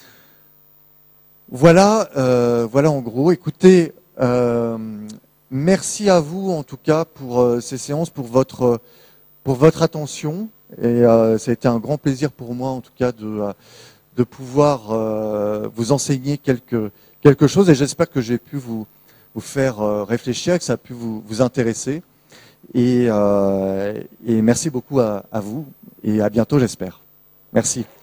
Voilà en gros. Écoutez, merci à vous en tout cas pour ces séances, pour votre attention. Et ça a été un grand plaisir pour moi en tout cas de pouvoir vous enseigner quelque chose. Et j'espère que j'ai pu vous faire réfléchir, que ça a pu vous intéresser. Et merci beaucoup à vous et à bientôt, j'espère. Merci.